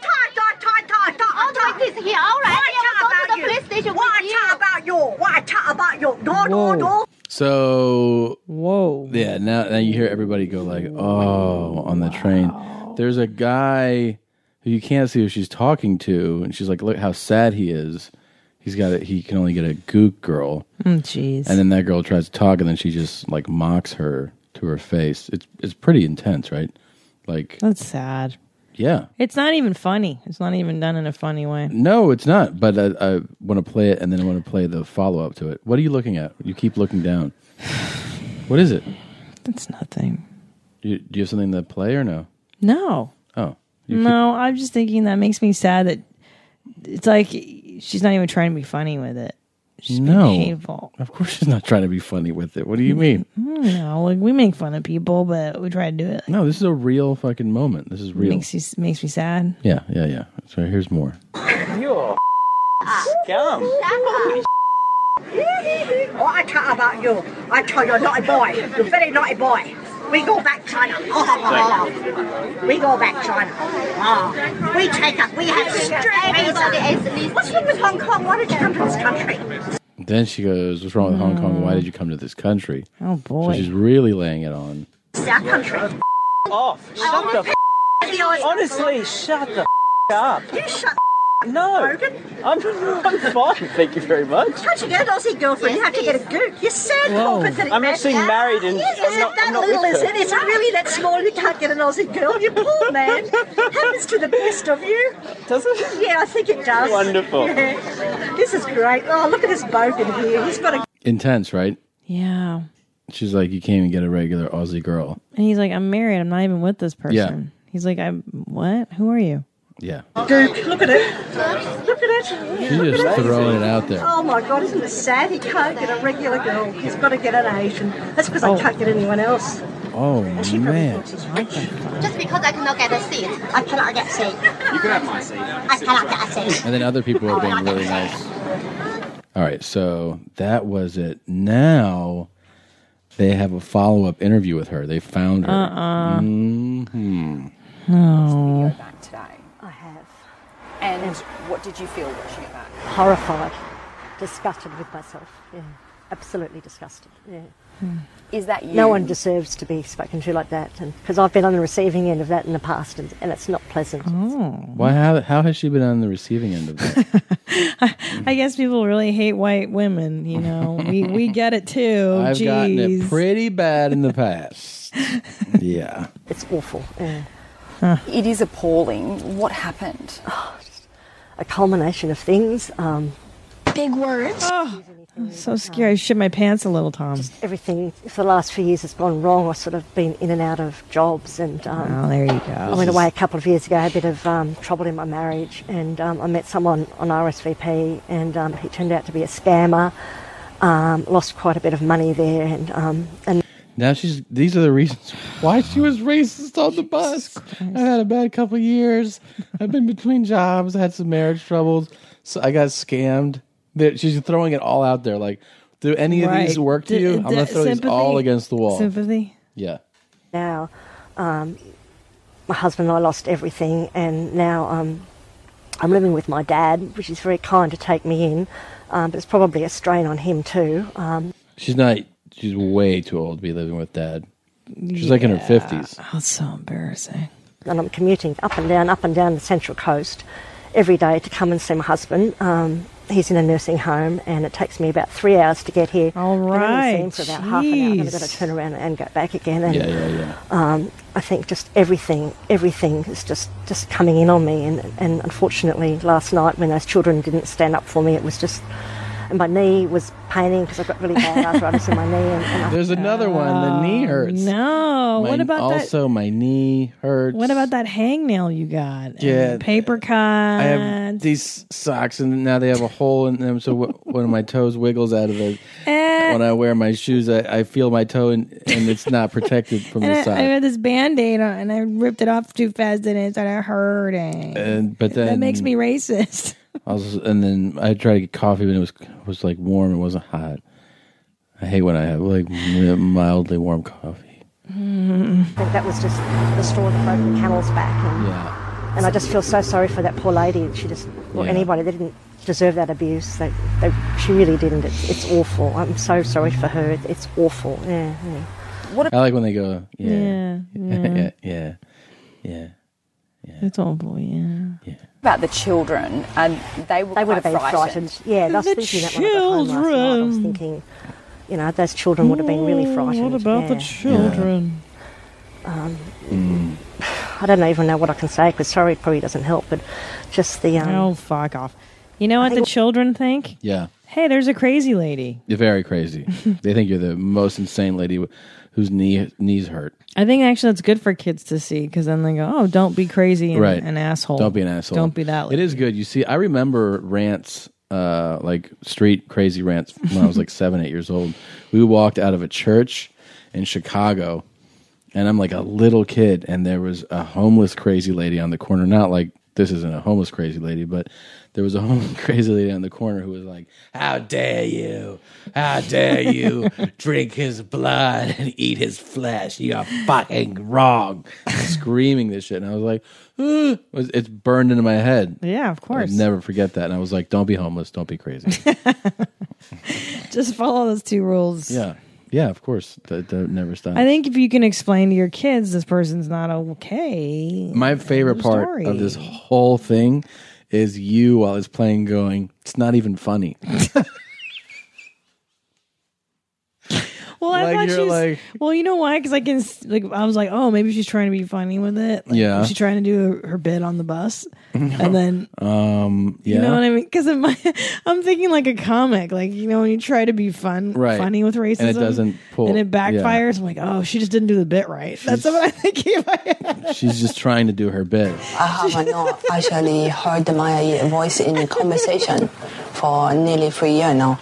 like this here. All right. I will go to the police station with you. What about you? No. So, yeah, now you hear everybody go like, oh, on the train. There's a guy who you can't see who she's talking to, and she's like, look how sad he is. He can only get a gook girl. Jeez. And then that girl tries to talk, and then she just like mocks her to her face. It's pretty intense, right? Like, that's sad. Yeah. It's not even funny. It's not even done in a funny way. No, it's not. But I want to play it, and then I want to play the follow-up to it. What are you looking at? You keep looking down. What is it? It's nothing. Do you have something to play or no? No. Oh. No, I'm just thinking that makes me sad that it's like she's not even trying to be funny with it. She's being painful. Of course she's not trying to be funny with it. What do you mean? No, like we make fun of people, but we try to do it. No, this is a real fucking moment. This is real. Makes me sad. Yeah. So here's more. You're scum. I talk about you. I tell you, naughty boy. You're a very naughty boy. We go back China. We go back China. We take up. We have straight visa. What's wrong with Hong Kong? Why did you come to this country? Then she goes, what's wrong with Hong Kong? Why did you come to this country? Oh, boy. So she's really laying it on. It's our country. Off. Shut the honestly, shut the up. You shut No. I'm fine, thank you very much. Can't you get an Aussie girlfriend? You have to get a gook. You're sad, poor pathetic I'm man. actually married and Is it that not little, with is her. it? Is it really that small you can't get an Aussie girl? You poor man. Happens to the best of you. Does it? Yeah, I think it does. Wonderful. Yeah. This is great. Oh, look at this bloke in here. He's got a... Intense, right? Yeah. She's like, you can't even get a regular Aussie girl. And he's like, I'm married. I'm not even with this person. Yeah. He's like, what? Who are you? Yeah. Gook. Look at it. Look at it. She's Look just at it. throwing it out there. Oh my God, isn't it sad? He can't get a regular girl. He's got to get an Asian. That's because I can't get anyone else. Oh, man. Just because I cannot get a seat. I cannot get a seat. You can have my seat. I cannot get a seat. And then other people are being really nice. All right, so that was it. Now they have a follow-up interview with her. They found her. Mm-hmm. Oh. Back today. I have. And what did you feel watching it back? Horrified. Disgusted with myself. Yeah. Absolutely disgusted. Yeah. Is that you? No one deserves to be spoken to like that, because I've been on the receiving end of that in the past, and it's not pleasant. Why? How has she been on the receiving end of that? I guess people really hate white women. You know, we get it too. I've gotten it pretty bad in the past. Yeah. It's awful. Yeah. It is appalling. What happened? Just a culmination of things. Big words. Oh, I'm so scared. I shit my pants a little, Tom. Everything for the last few years has gone wrong. I've sort of been in and out of jobs, and oh, there you go. I went away a couple of years ago. I had a bit of trouble in my marriage, and I met someone on RSVP, and he turned out to be a scammer. Lost quite a bit of money there, and Now these are the reasons why she was racist on the bus. I had a bad couple of years. I've been between jobs. I had some marriage troubles. So I got scammed. She's throwing it all out there. Like, do any of these work to you? I'm going to throw these all against the wall. Sympathy? Yeah. Now, my husband and I lost everything, and now I'm living with my dad, which is very kind to take me in, but it's probably a strain on him too. She's not. She's way too old to be living with Dad. She's like in her 50s. Oh, it's so embarrassing. And I'm commuting up and down the Central Coast every day to come and see my husband. He's in a nursing home, and it takes me about 3 hours to get here. All right. I only see him for about half an hour, and I've got to turn around and go back again. And, yeah. I think just everything is just coming in on me. And unfortunately, last night when those children didn't stand up for me, it was just... And my knee was paining because I've got really bad arthritis in my knee. And There's another one. The knee hurts. No. What about that? Also, my knee hurts. What about that hangnail you got? Yeah. And paper cut. I have these socks, and now they have a hole in them, so one of my toes wiggles out of it. when I wear my shoes, I feel my toe and it's not protected from the I side. had this Band-Aid on, and I ripped it off too fast, and it started hurting. But then that makes me racist. And then I tried to get coffee, but it was like warm. It wasn't hot. I hate when I have like mildly warm coffee. That was just the straw that broke the camel's back. And I just feel so sorry for that poor lady. She just, or anybody, they didn't deserve that abuse. She really didn't. It's awful. I'm so sorry for her. It's awful. Yeah. I like when they go, Yeah. yeah. It's awful, yeah. About the children, and they would have been frightened. Yeah, I was thinking that when I got home last night. I was thinking, those children would have been really frightened. What about the children? I don't even know what I can say because sorry probably doesn't help, but just the... oh, fuck off. You know what the children think? Yeah. Hey, there's a crazy lady. You're very crazy. They think you're the most insane lady whose knees hurt. I think actually that's good for kids to see because then they go, oh, don't be crazy and an asshole. Don't be an asshole. Don't be that lady. It is good. You see, I remember rants, like street crazy rants when I was like 7, 8 years old. We walked out of a church in Chicago, and I'm like a little kid, and there was a homeless crazy lady on the corner. Not like this isn't a homeless crazy lady, but there was a homeless crazy lady on the corner who was like, how dare you drink his blood and eat his flesh? You're fucking wrong. Screaming this shit. And I was like, it's burned into my head. Yeah, of course. I'll never forget that. And I was like, don't be homeless. Don't be crazy. Just follow those 2 rules. Yeah, of course. That never stops. I think if you can explain to your kids this person's not okay. My favorite part of this whole thing is you while it's playing going, it's not even funny. Well, I Like, thought you're she was, like- well, you know why? Because I was like, oh, maybe she's trying to be funny with it. Like, Yeah. was she trying to do her bit on the bus, and then yeah. you know what I mean? Because I'm thinking like a comic, like when you try to be funny with racism, And it doesn't pull. and it backfires. Yeah. I'm like, oh, she just didn't do the bit right. That's what I'm thinking. She's just trying to do her bit. I have not actually heard my voice in the conversation for nearly 3 years now.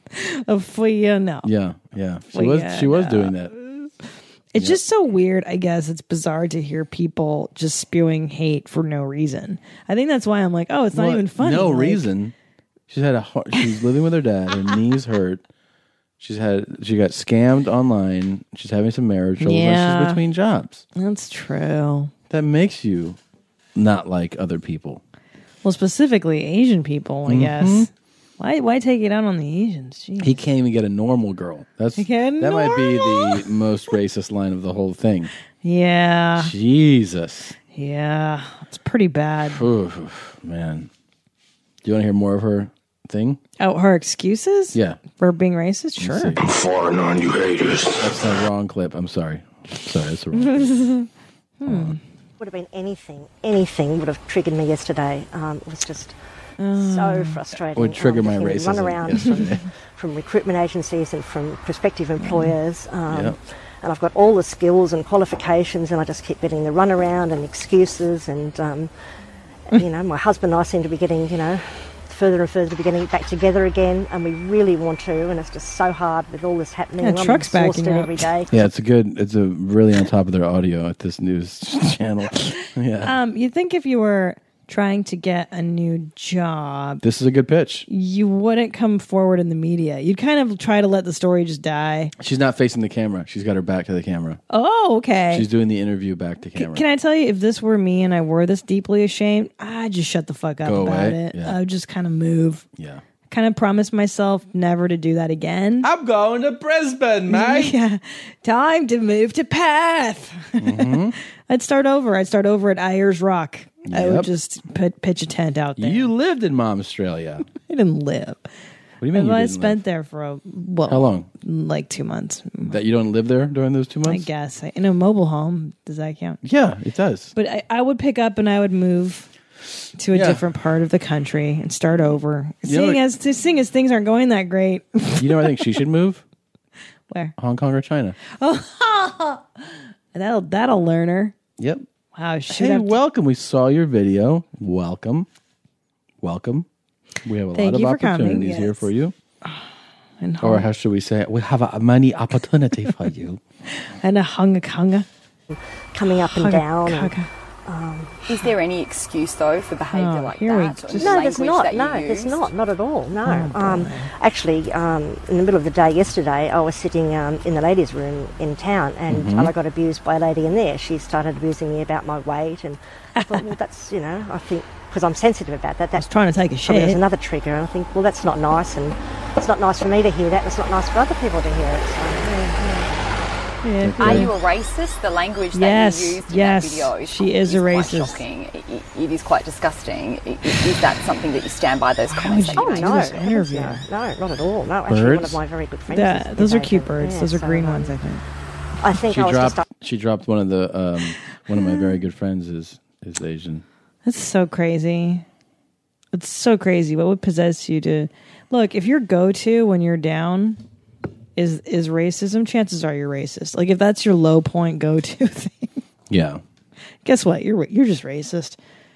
No. Yeah. She was doing that. It's just so weird, I guess. It's bizarre to hear people just spewing hate for no reason. I think that's why I'm like, oh, it's not even funny. No Like, reason. She's living with her dad. Her knees hurt. She got scammed online. She's having some marriage troubles. Yeah. She's between jobs. That's true. That makes you not like other people. Well, specifically Asian people, I guess. Why take it out on the Asians? Jeez. He can't even get a normal girl. That might be the most racist line of the whole thing. Yeah. Jesus. Yeah. It's pretty bad. Oof, man. Do you want to hear more of her thing? Oh, her excuses? Yeah. For being racist? Sure. I'm farting on you haters. That's the wrong clip. I'm sorry. That's the wrong clip. Would have been anything would have triggered me yesterday. It was just so frustrating. Would trigger my Getting racism run around yesterday. from recruitment agencies and from prospective employers. And I've got all the skills and qualifications, and I just keep getting the runaround and excuses. And my husband and I seem to be getting further and further to be getting back together again, and we really want to, and it's just so hard with all this happening. Yeah, I'm truck's backing exhausted up. every day. Yeah, it's a really on top of their audio at this news channel. Yeah. You think if you were trying to get a new job, This is a good pitch. you wouldn't come forward in the media. You'd kind of try to let the story just die. She's not facing the camera. She's got her back to the camera. Oh, okay. She's doing the interview back to camera. Can I tell you, if this were me and I were this deeply ashamed, I'd just shut the fuck up Go about away? it. Yeah. I would just kind of move. Yeah. Kind of promise myself never to do that again. I'm going to Brisbane, mate. Yeah. Time to move to Perth. I'd start over. I'd start over at Ayers Rock. I would Yep. just pitch a tent out there. You lived in Mom Australia. I didn't live. What do you mean you I didn't spent there for How long? Like 2 months. That you don't live there during those 2 I months? guess. In a mobile home. Does that count? Yeah, it does. But I would pick up and I would move to a Yeah. different part of the country and start over. You know Seeing as things aren't going that great. You know where I think she should move? Where? Hong Kong or China. Oh, that'll learn her. Yep. Wow. Hey, welcome. We saw your video. Welcome. We have a Thank lot of you for coming, opportunities here yes. for you. Or how should we say it? We have a money opportunity for you. And a hunga. Coming up and down. Is there any excuse though for behaviour like that? No, there's not. There's not at all. No. Actually, in the middle of the day yesterday, I was sitting in the ladies' room in town, and I got abused by a lady in there. She started abusing me about my weight, and I thought, well, that's I think because I'm sensitive about that. That's trying to take a shit. There's another trigger, and I think, well, that's not nice, and it's not nice for me to hear that. And it's not nice for other people to hear it. So, Are you a racist? The language that you used in that video she is a racist. Quite shocking. It is quite disgusting. Is that something that you stand by, those comments that you made? No, not at all. No, actually, one of my very good friends. Those are cute birds. Those are green ones, I think. I think she dropped one of the one of my very good friends is Asian. That's so crazy. It's so crazy. What would possess you to look? If your go-to when you're down is racism, chances are you're racist. Like if that's your low point go-to thing. Yeah. Guess what? You're just racist.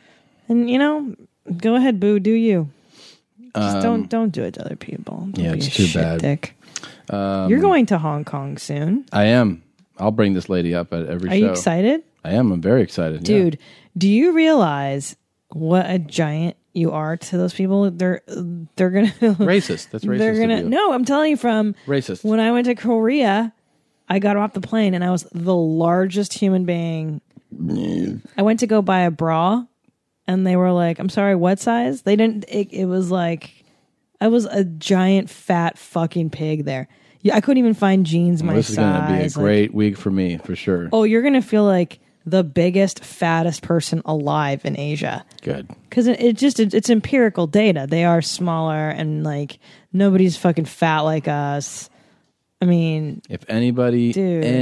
And go ahead, boo, do you. Just don't do it to other people. Don't it's too bad. Dick. You're going to Hong Kong soon. I am. I'll bring this lady up at every show. Are you excited? I am. I'm very excited. Dude, do you realize what a giant you are to those people? They're gonna racist. That's racist. They're gonna no. I'm telling you from racist. When I went to Korea, I got off the plane and I was the largest human being. I went to go buy a bra, and they were like, "I'm sorry, what size?" They didn't. It was like I was a giant fat fucking pig there. Yeah, I couldn't even find jeans my size. This is gonna be a great week for me for sure. Oh, you're gonna feel like the biggest, fattest person alive in Asia. Good. Because it's empirical data. They are smaller and like nobody's fucking fat like us. I mean, if anybody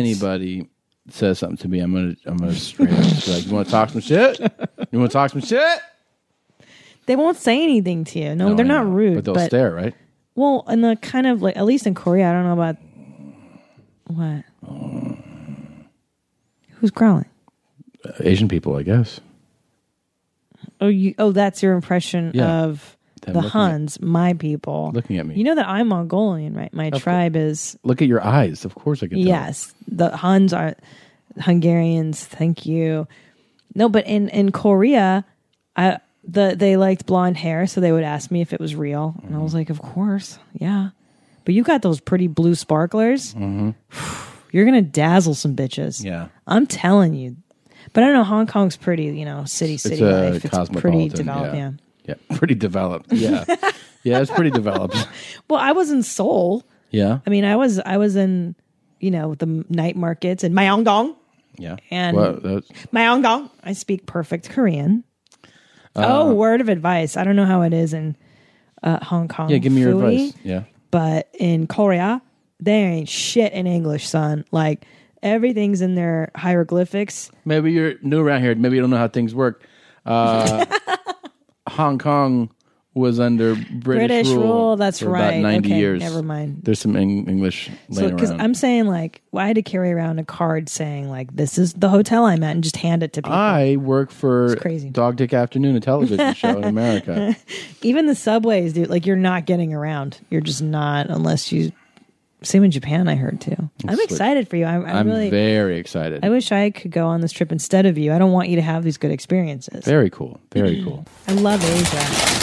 says something to me, I'm gonna straight up just be like, you want to talk some shit? You want to talk some shit? They won't say anything to you. No, they're not rude. But they'll stare, right? Well, and the kind of like, at least in Korea, I don't know about what. Who's growling? Asian people, I guess. Oh, that's your impression of the Huns, my people. Looking at me. You know that I'm Mongolian, right? My tribe is. Look at your eyes. Of course I can tell. Yes. The Huns are Hungarians. Thank you. No, but in Korea, they liked blonde hair, so they would ask me if it was real. And I was like, of course. Yeah. But you got those pretty blue sparklers. Mm-hmm. You're going to dazzle some bitches. Yeah. I'm telling you. But I don't know, Hong Kong's pretty, city life. It's pretty developed, yeah. Yeah, pretty developed. Yeah. Yeah, it's pretty developed. Well, I was in Seoul. Yeah. I mean, I was in, the night markets in Myeongdong. Yeah. And Myeongdong. I speak perfect Korean. Word of advice. I don't know how it is in Hong Kong. Yeah, give me your advice. Yeah. But in Korea, there ain't shit in English, son. Like, everything's in their hieroglyphics. Maybe you're new around here. Maybe you don't know how things work. Hong Kong was under British rule. That's for right. About 90 years. Never mind. There's some English laying Because around. I'm saying, like, I had to carry around a card saying, like, this is the hotel I'm at, and just hand it to people. I work for Dog Dick Afternoon, a television show in America. Even the subways, dude, like, you're not getting around. You're just not, unless you... Same in Japan, I heard too. I'm excited for you. I'm really very excited. I wish I could go on this trip instead of you. I don't want you to have these good experiences. Very cool. Very cool. I love Asia.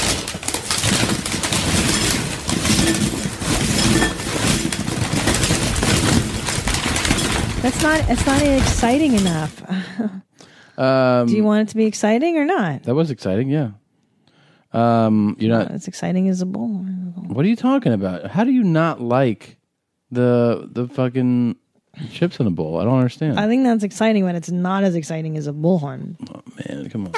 It's not exciting enough. Do you want it to be exciting or not? That was exciting, yeah. You're not as exciting as a bull. What are you talking about? How do you not like the fucking chips in a bowl? I don't understand. I think that's exciting when it's not as exciting as a bullhorn. Oh man, come on.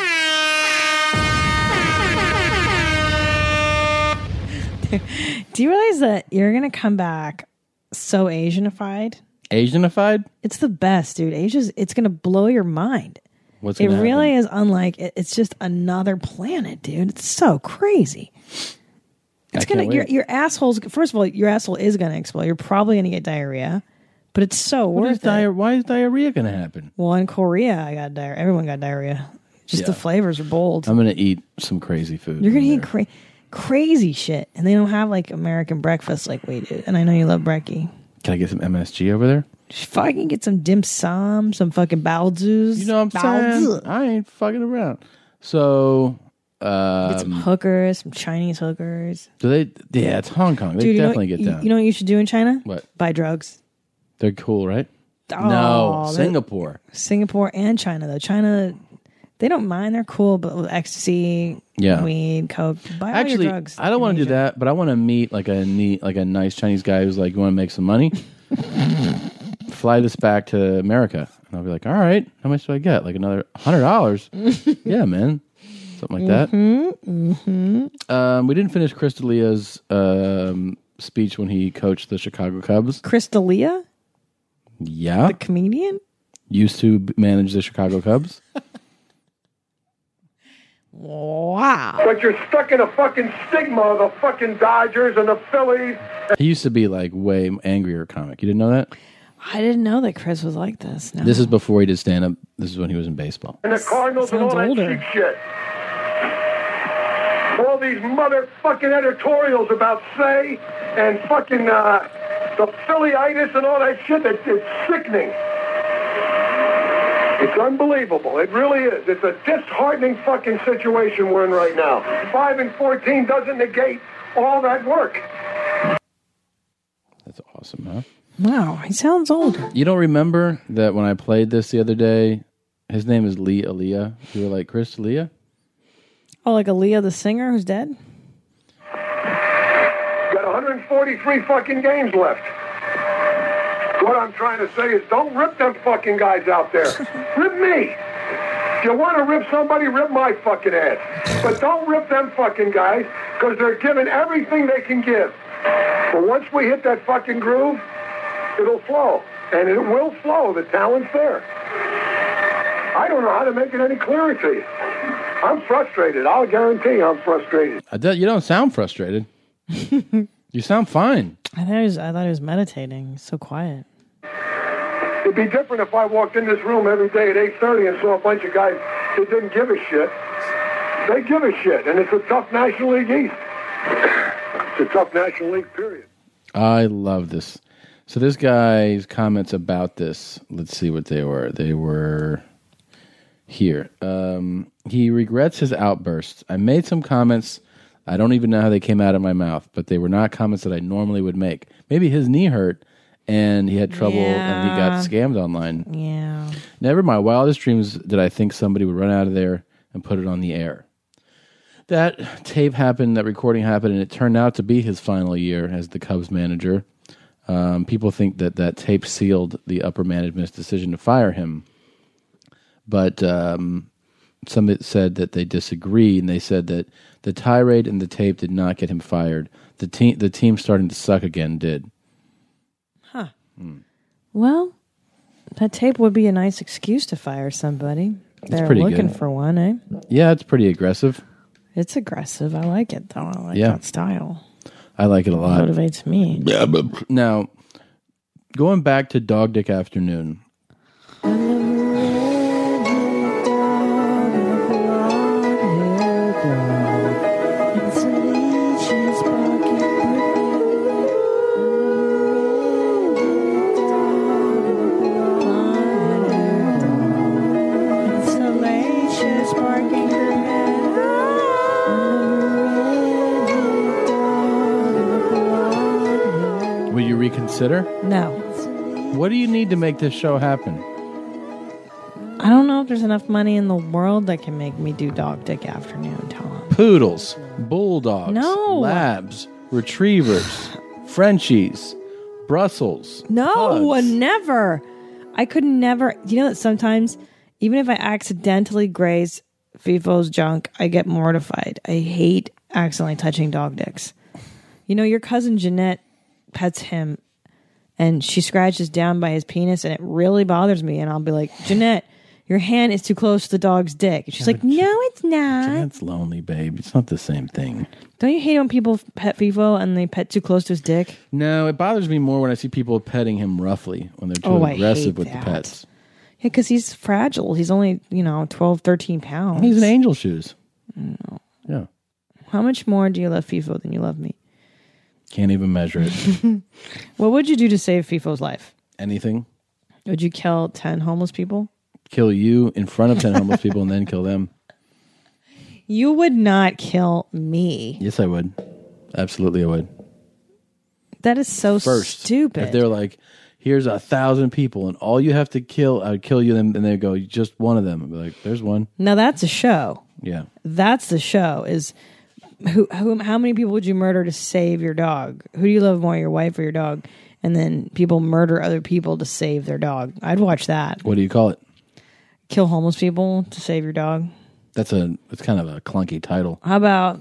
Do you realize that you're gonna come back so Asianified? Asianified? It's the best, dude. It's gonna blow your mind. What's it gonna really happen? is unlike. It's just another planet, dude. It's so crazy. It's gonna your asshole's. First of all, your asshole is gonna explode. You're probably gonna get diarrhea, but it's so worth it. Why is diarrhea gonna happen? Well, in Korea, I got diarrhea. Everyone got diarrhea. Just the flavors are bold. I'm gonna eat some crazy food. You're gonna eat crazy. Crazy shit. And they don't have like American breakfast like we do. And I know you love brekkie. Can I get some MSG over there? Just fucking get some dim sum, some fucking baozus. You know what I'm saying? I ain't fucking around. So, get some hookers, some Chinese hookers. do they? Yeah, it's Hong Kong. They Dude, definitely get down. You know what you should do in China? What? Buy drugs. They're cool, right? Oh, No, Singapore. Singapore and China though. China, they don't mind. They're cool, but with ecstasy, Yeah. weed, coke, buy all Actually, your drugs. I don't want to do that, but I want to meet like a nice Chinese guy who's like, "You want to make some money? Fly this back to America." And I'll be like, "All right, how much do I get? Like another $100?" Yeah, man, something like that. We didn't finish Chris D'Elia's speech when he coached the Chicago Cubs. Chris D'Elia, Yeah, the comedian, used to manage the Chicago Cubs. Wow. But you're stuck in a fucking stigma of the fucking Dodgers and the Phillies. He used to be like way angrier comic. You didn't know that? I didn't know that Chris was like this. No. This is before he did stand up. This is when he was in baseball. And the Cardinals and all that cheap shit. All these motherfucking editorials about Say and fucking the Phillyitis and all that shit. It's sickening. It's unbelievable. It really is. It's a disheartening fucking situation we're in right now. 5-14 doesn't negate all that work. That's awesome, huh? Wow, he sounds older. You don't remember that when I played this the other day, his name is Lee Aaliyah. You were like, Chris Aaliyah? Oh, like Aaliyah the singer who's dead? Got 143 fucking games left. What I'm trying to say is don't rip them fucking guys out there. Rip me. If you want to rip somebody, rip my fucking ass. But don't rip them fucking guys because they're giving everything they can give. But once we hit that fucking groove, it'll flow. And it will flow. The talent's there. I don't know how to make it any clearer to you. I'm frustrated. I'll guarantee I'm frustrated. You don't sound frustrated. You sound fine. I thought he was meditating. He's so quiet. It'd be different if I walked in this room every day at 8:30 and saw a bunch of guys that didn't give a shit. They give a shit, and it's a tough National League East. It's a tough National League, period. I love this. So this guy's comments about this, let's see what they were. They were here. He regrets his outbursts. I made some comments. I don't even know how they came out of my mouth, but they were not comments that I normally would make. Maybe his knee hurt and he had trouble and he got scammed online. Yeah. Never in my wildest dreams did I think somebody would run out of there and put it on the air. That tape happened, that recording happened, and it turned out to be his final year as the Cubs manager. People think that tape sealed the upper management's decision to fire him. But some said that they disagree, and they said that the tirade in the tape did not get him fired. The team starting to suck again did. Huh. Well, that tape would be a nice excuse to fire somebody. They're pretty looking good. for one, eh? Yeah, it's pretty aggressive. It's aggressive. I like it, though. I like Yeah. that style. I like it a lot. Motivates me. Yeah, but now, going back to Dog Dick Afternoon. Will you reconsider? No. What do you need to make this show happen? I don't know if there's enough money in the world that can make me do Dog Dick Afternoon, Tom. Poodles, bulldogs, No. labs, retrievers, Frenchies, Brussels. No, pugs. never. I could never. You know that sometimes, even if I accidentally graze FIFO's junk, I get mortified. I hate accidentally touching dog dicks. You know, your cousin Jeanette pets him, and she scratches down by his penis, and it really bothers me. And I'll be like, Jeanette, your hand is too close to the dog's dick. And she's like, no, it's not. That's lonely, babe. It's not the same thing. Don't you hate when people pet FIFO and they pet too close to his dick? No, it bothers me more when I see people petting him roughly, when they're too Oh, I aggressive hate with that. the pets. Yeah, because he's fragile. He's only, 12, 13 pounds. He's an angel shoes. No. Yeah. How much more do you love FIFO than you love me? Can't even measure it. What would you do to save FIFO's life? Anything. Would you kill 10 homeless people? Kill you in front of 10 homeless people and then kill them. You would not kill me. Yes, I would. Absolutely, I would. That is so First, stupid. if they're like, here's 1,000 people and all you have to kill, I would kill you, and they go, just one of them. I'd be like, there's one. Now that's a show. Yeah. That's the show. Is how many people would you murder to save your dog? Who do you love more, your wife or your dog? And then people murder other people to save their dog. I'd watch that. What do you call it? Kill homeless people to save your dog. It's kind of a clunky title. How about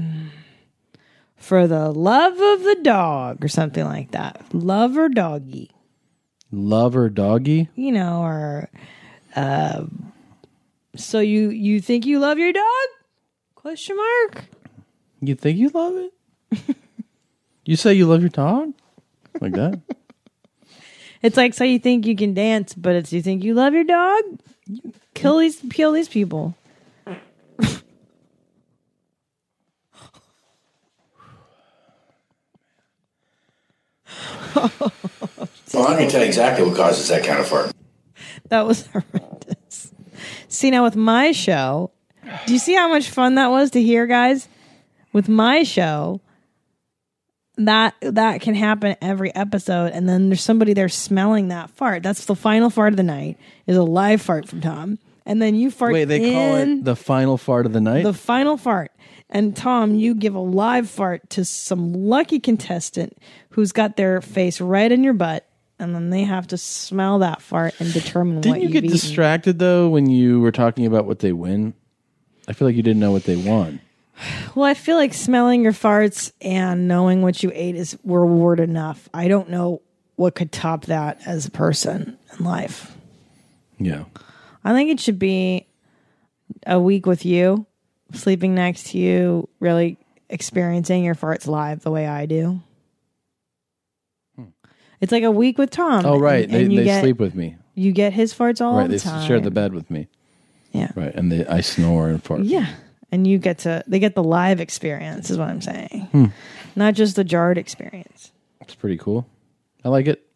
For the Love of the Dog or something like that? Love or doggy? Love or doggy? You know, or so you think you love your dog? Question mark. You think you love it? You say you love your dog? Like that? It's like, so you think you can dance, but it's you think you love your dog? Kill these people. Well, I can tell you exactly what causes that kind of fart. That was horrendous. See, now with my show, do you see how much fun that was to hear, guys? With my show, that can happen every episode, and then there's somebody there smelling that fart. That's the final fart of the night, is a live fart from Tom. And then you fart. Wait, they call it the final fart of the night? The final fart. And Tom, you give a live fart to some lucky contestant who's got their face right in your butt, and then they have to smell that fart and determine what Didn't you get distracted, though, when you were talking about what they win? I feel like you didn't know what they won. Well, I feel like smelling your farts and knowing what you ate is reward enough. I don't know what could top that as a person in life. Yeah. I think it should be a week with you, sleeping next to you, really experiencing your farts live the way I do. It's like a week with Tom. Oh, right. And they sleep with me. You get his farts all the time. Right, they share the bed with me. Yeah. Right, and I snore and fart. Yeah. And they get the live experience is what I'm saying. Not just the jarred experience. It's pretty cool. I like it.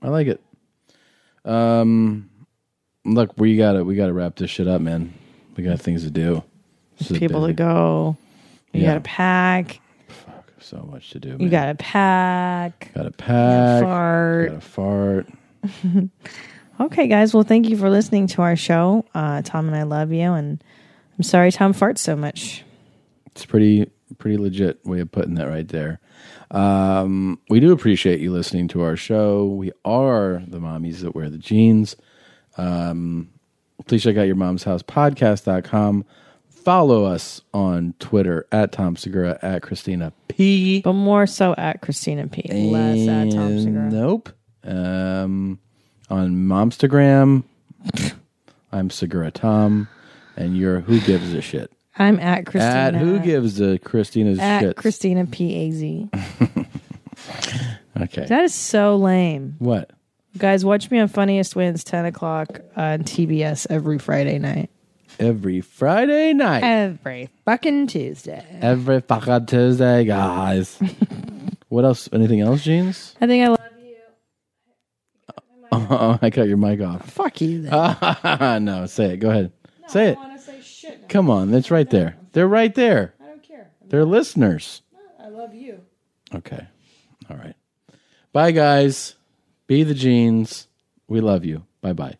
Look, we gotta wrap this shit up, man. We got things to do. People to go. You gotta pack. Fuck, so much to do, man. You gotta pack. Gotta pack. Gotta fart. Okay, guys. Well, thank you for listening to our show. Tom and I love you, and I'm sorry Tom farts so much. It's pretty legit way of putting that right there. We do appreciate you listening to our show. We are the mommies that wear the jeans. Please check out yourmomshousepodcast.com. Follow us on Twitter at Tom Segura, at Christina P. But more so at Christina P. Less at Tom Segura. Nope. On Momstagram, I'm Segura Tom, and you're Who Gives a Shit. I'm at Christina. At Who Gives a Christina's Shit. At Christina P.A.Z. Okay. That is so lame. What? Guys, watch me on Funniest Wins, 10 o'clock on TBS every Friday night. Every Friday night. Every fucking Tuesday. Every fucking Tuesday, guys. What else? Anything else, Jeans? I think I love you. Oh, I cut your mic off. Fuck you then. No, say it. Go ahead. Say it. Come on, it's right there. They're right there. I don't care. They're listeners. I love you. Okay. All right. Bye, guys. Be the Jeans. We love you. Bye-bye.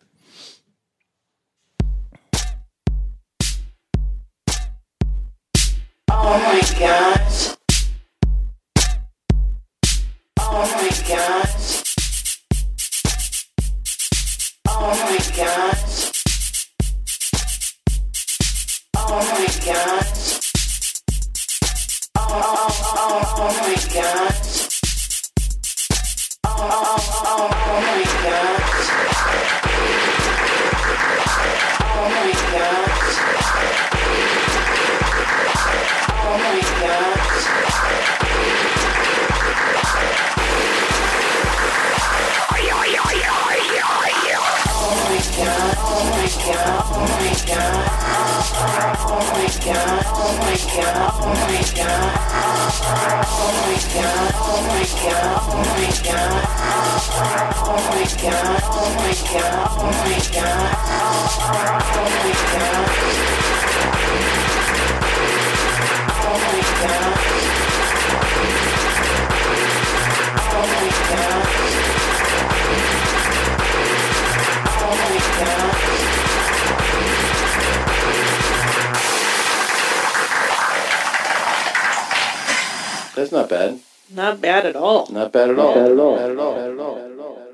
Oh my gosh. Oh my gosh. Oh my gosh. Oh my gosh. Oh my gosh. Oh my gosh. Oh my gosh. Oh my gosh. Oh my god, oh my god, oh my god. That's not bad. Not bad at all. Not bad at all. Not bad at all. Not bad at all. Not bad at all.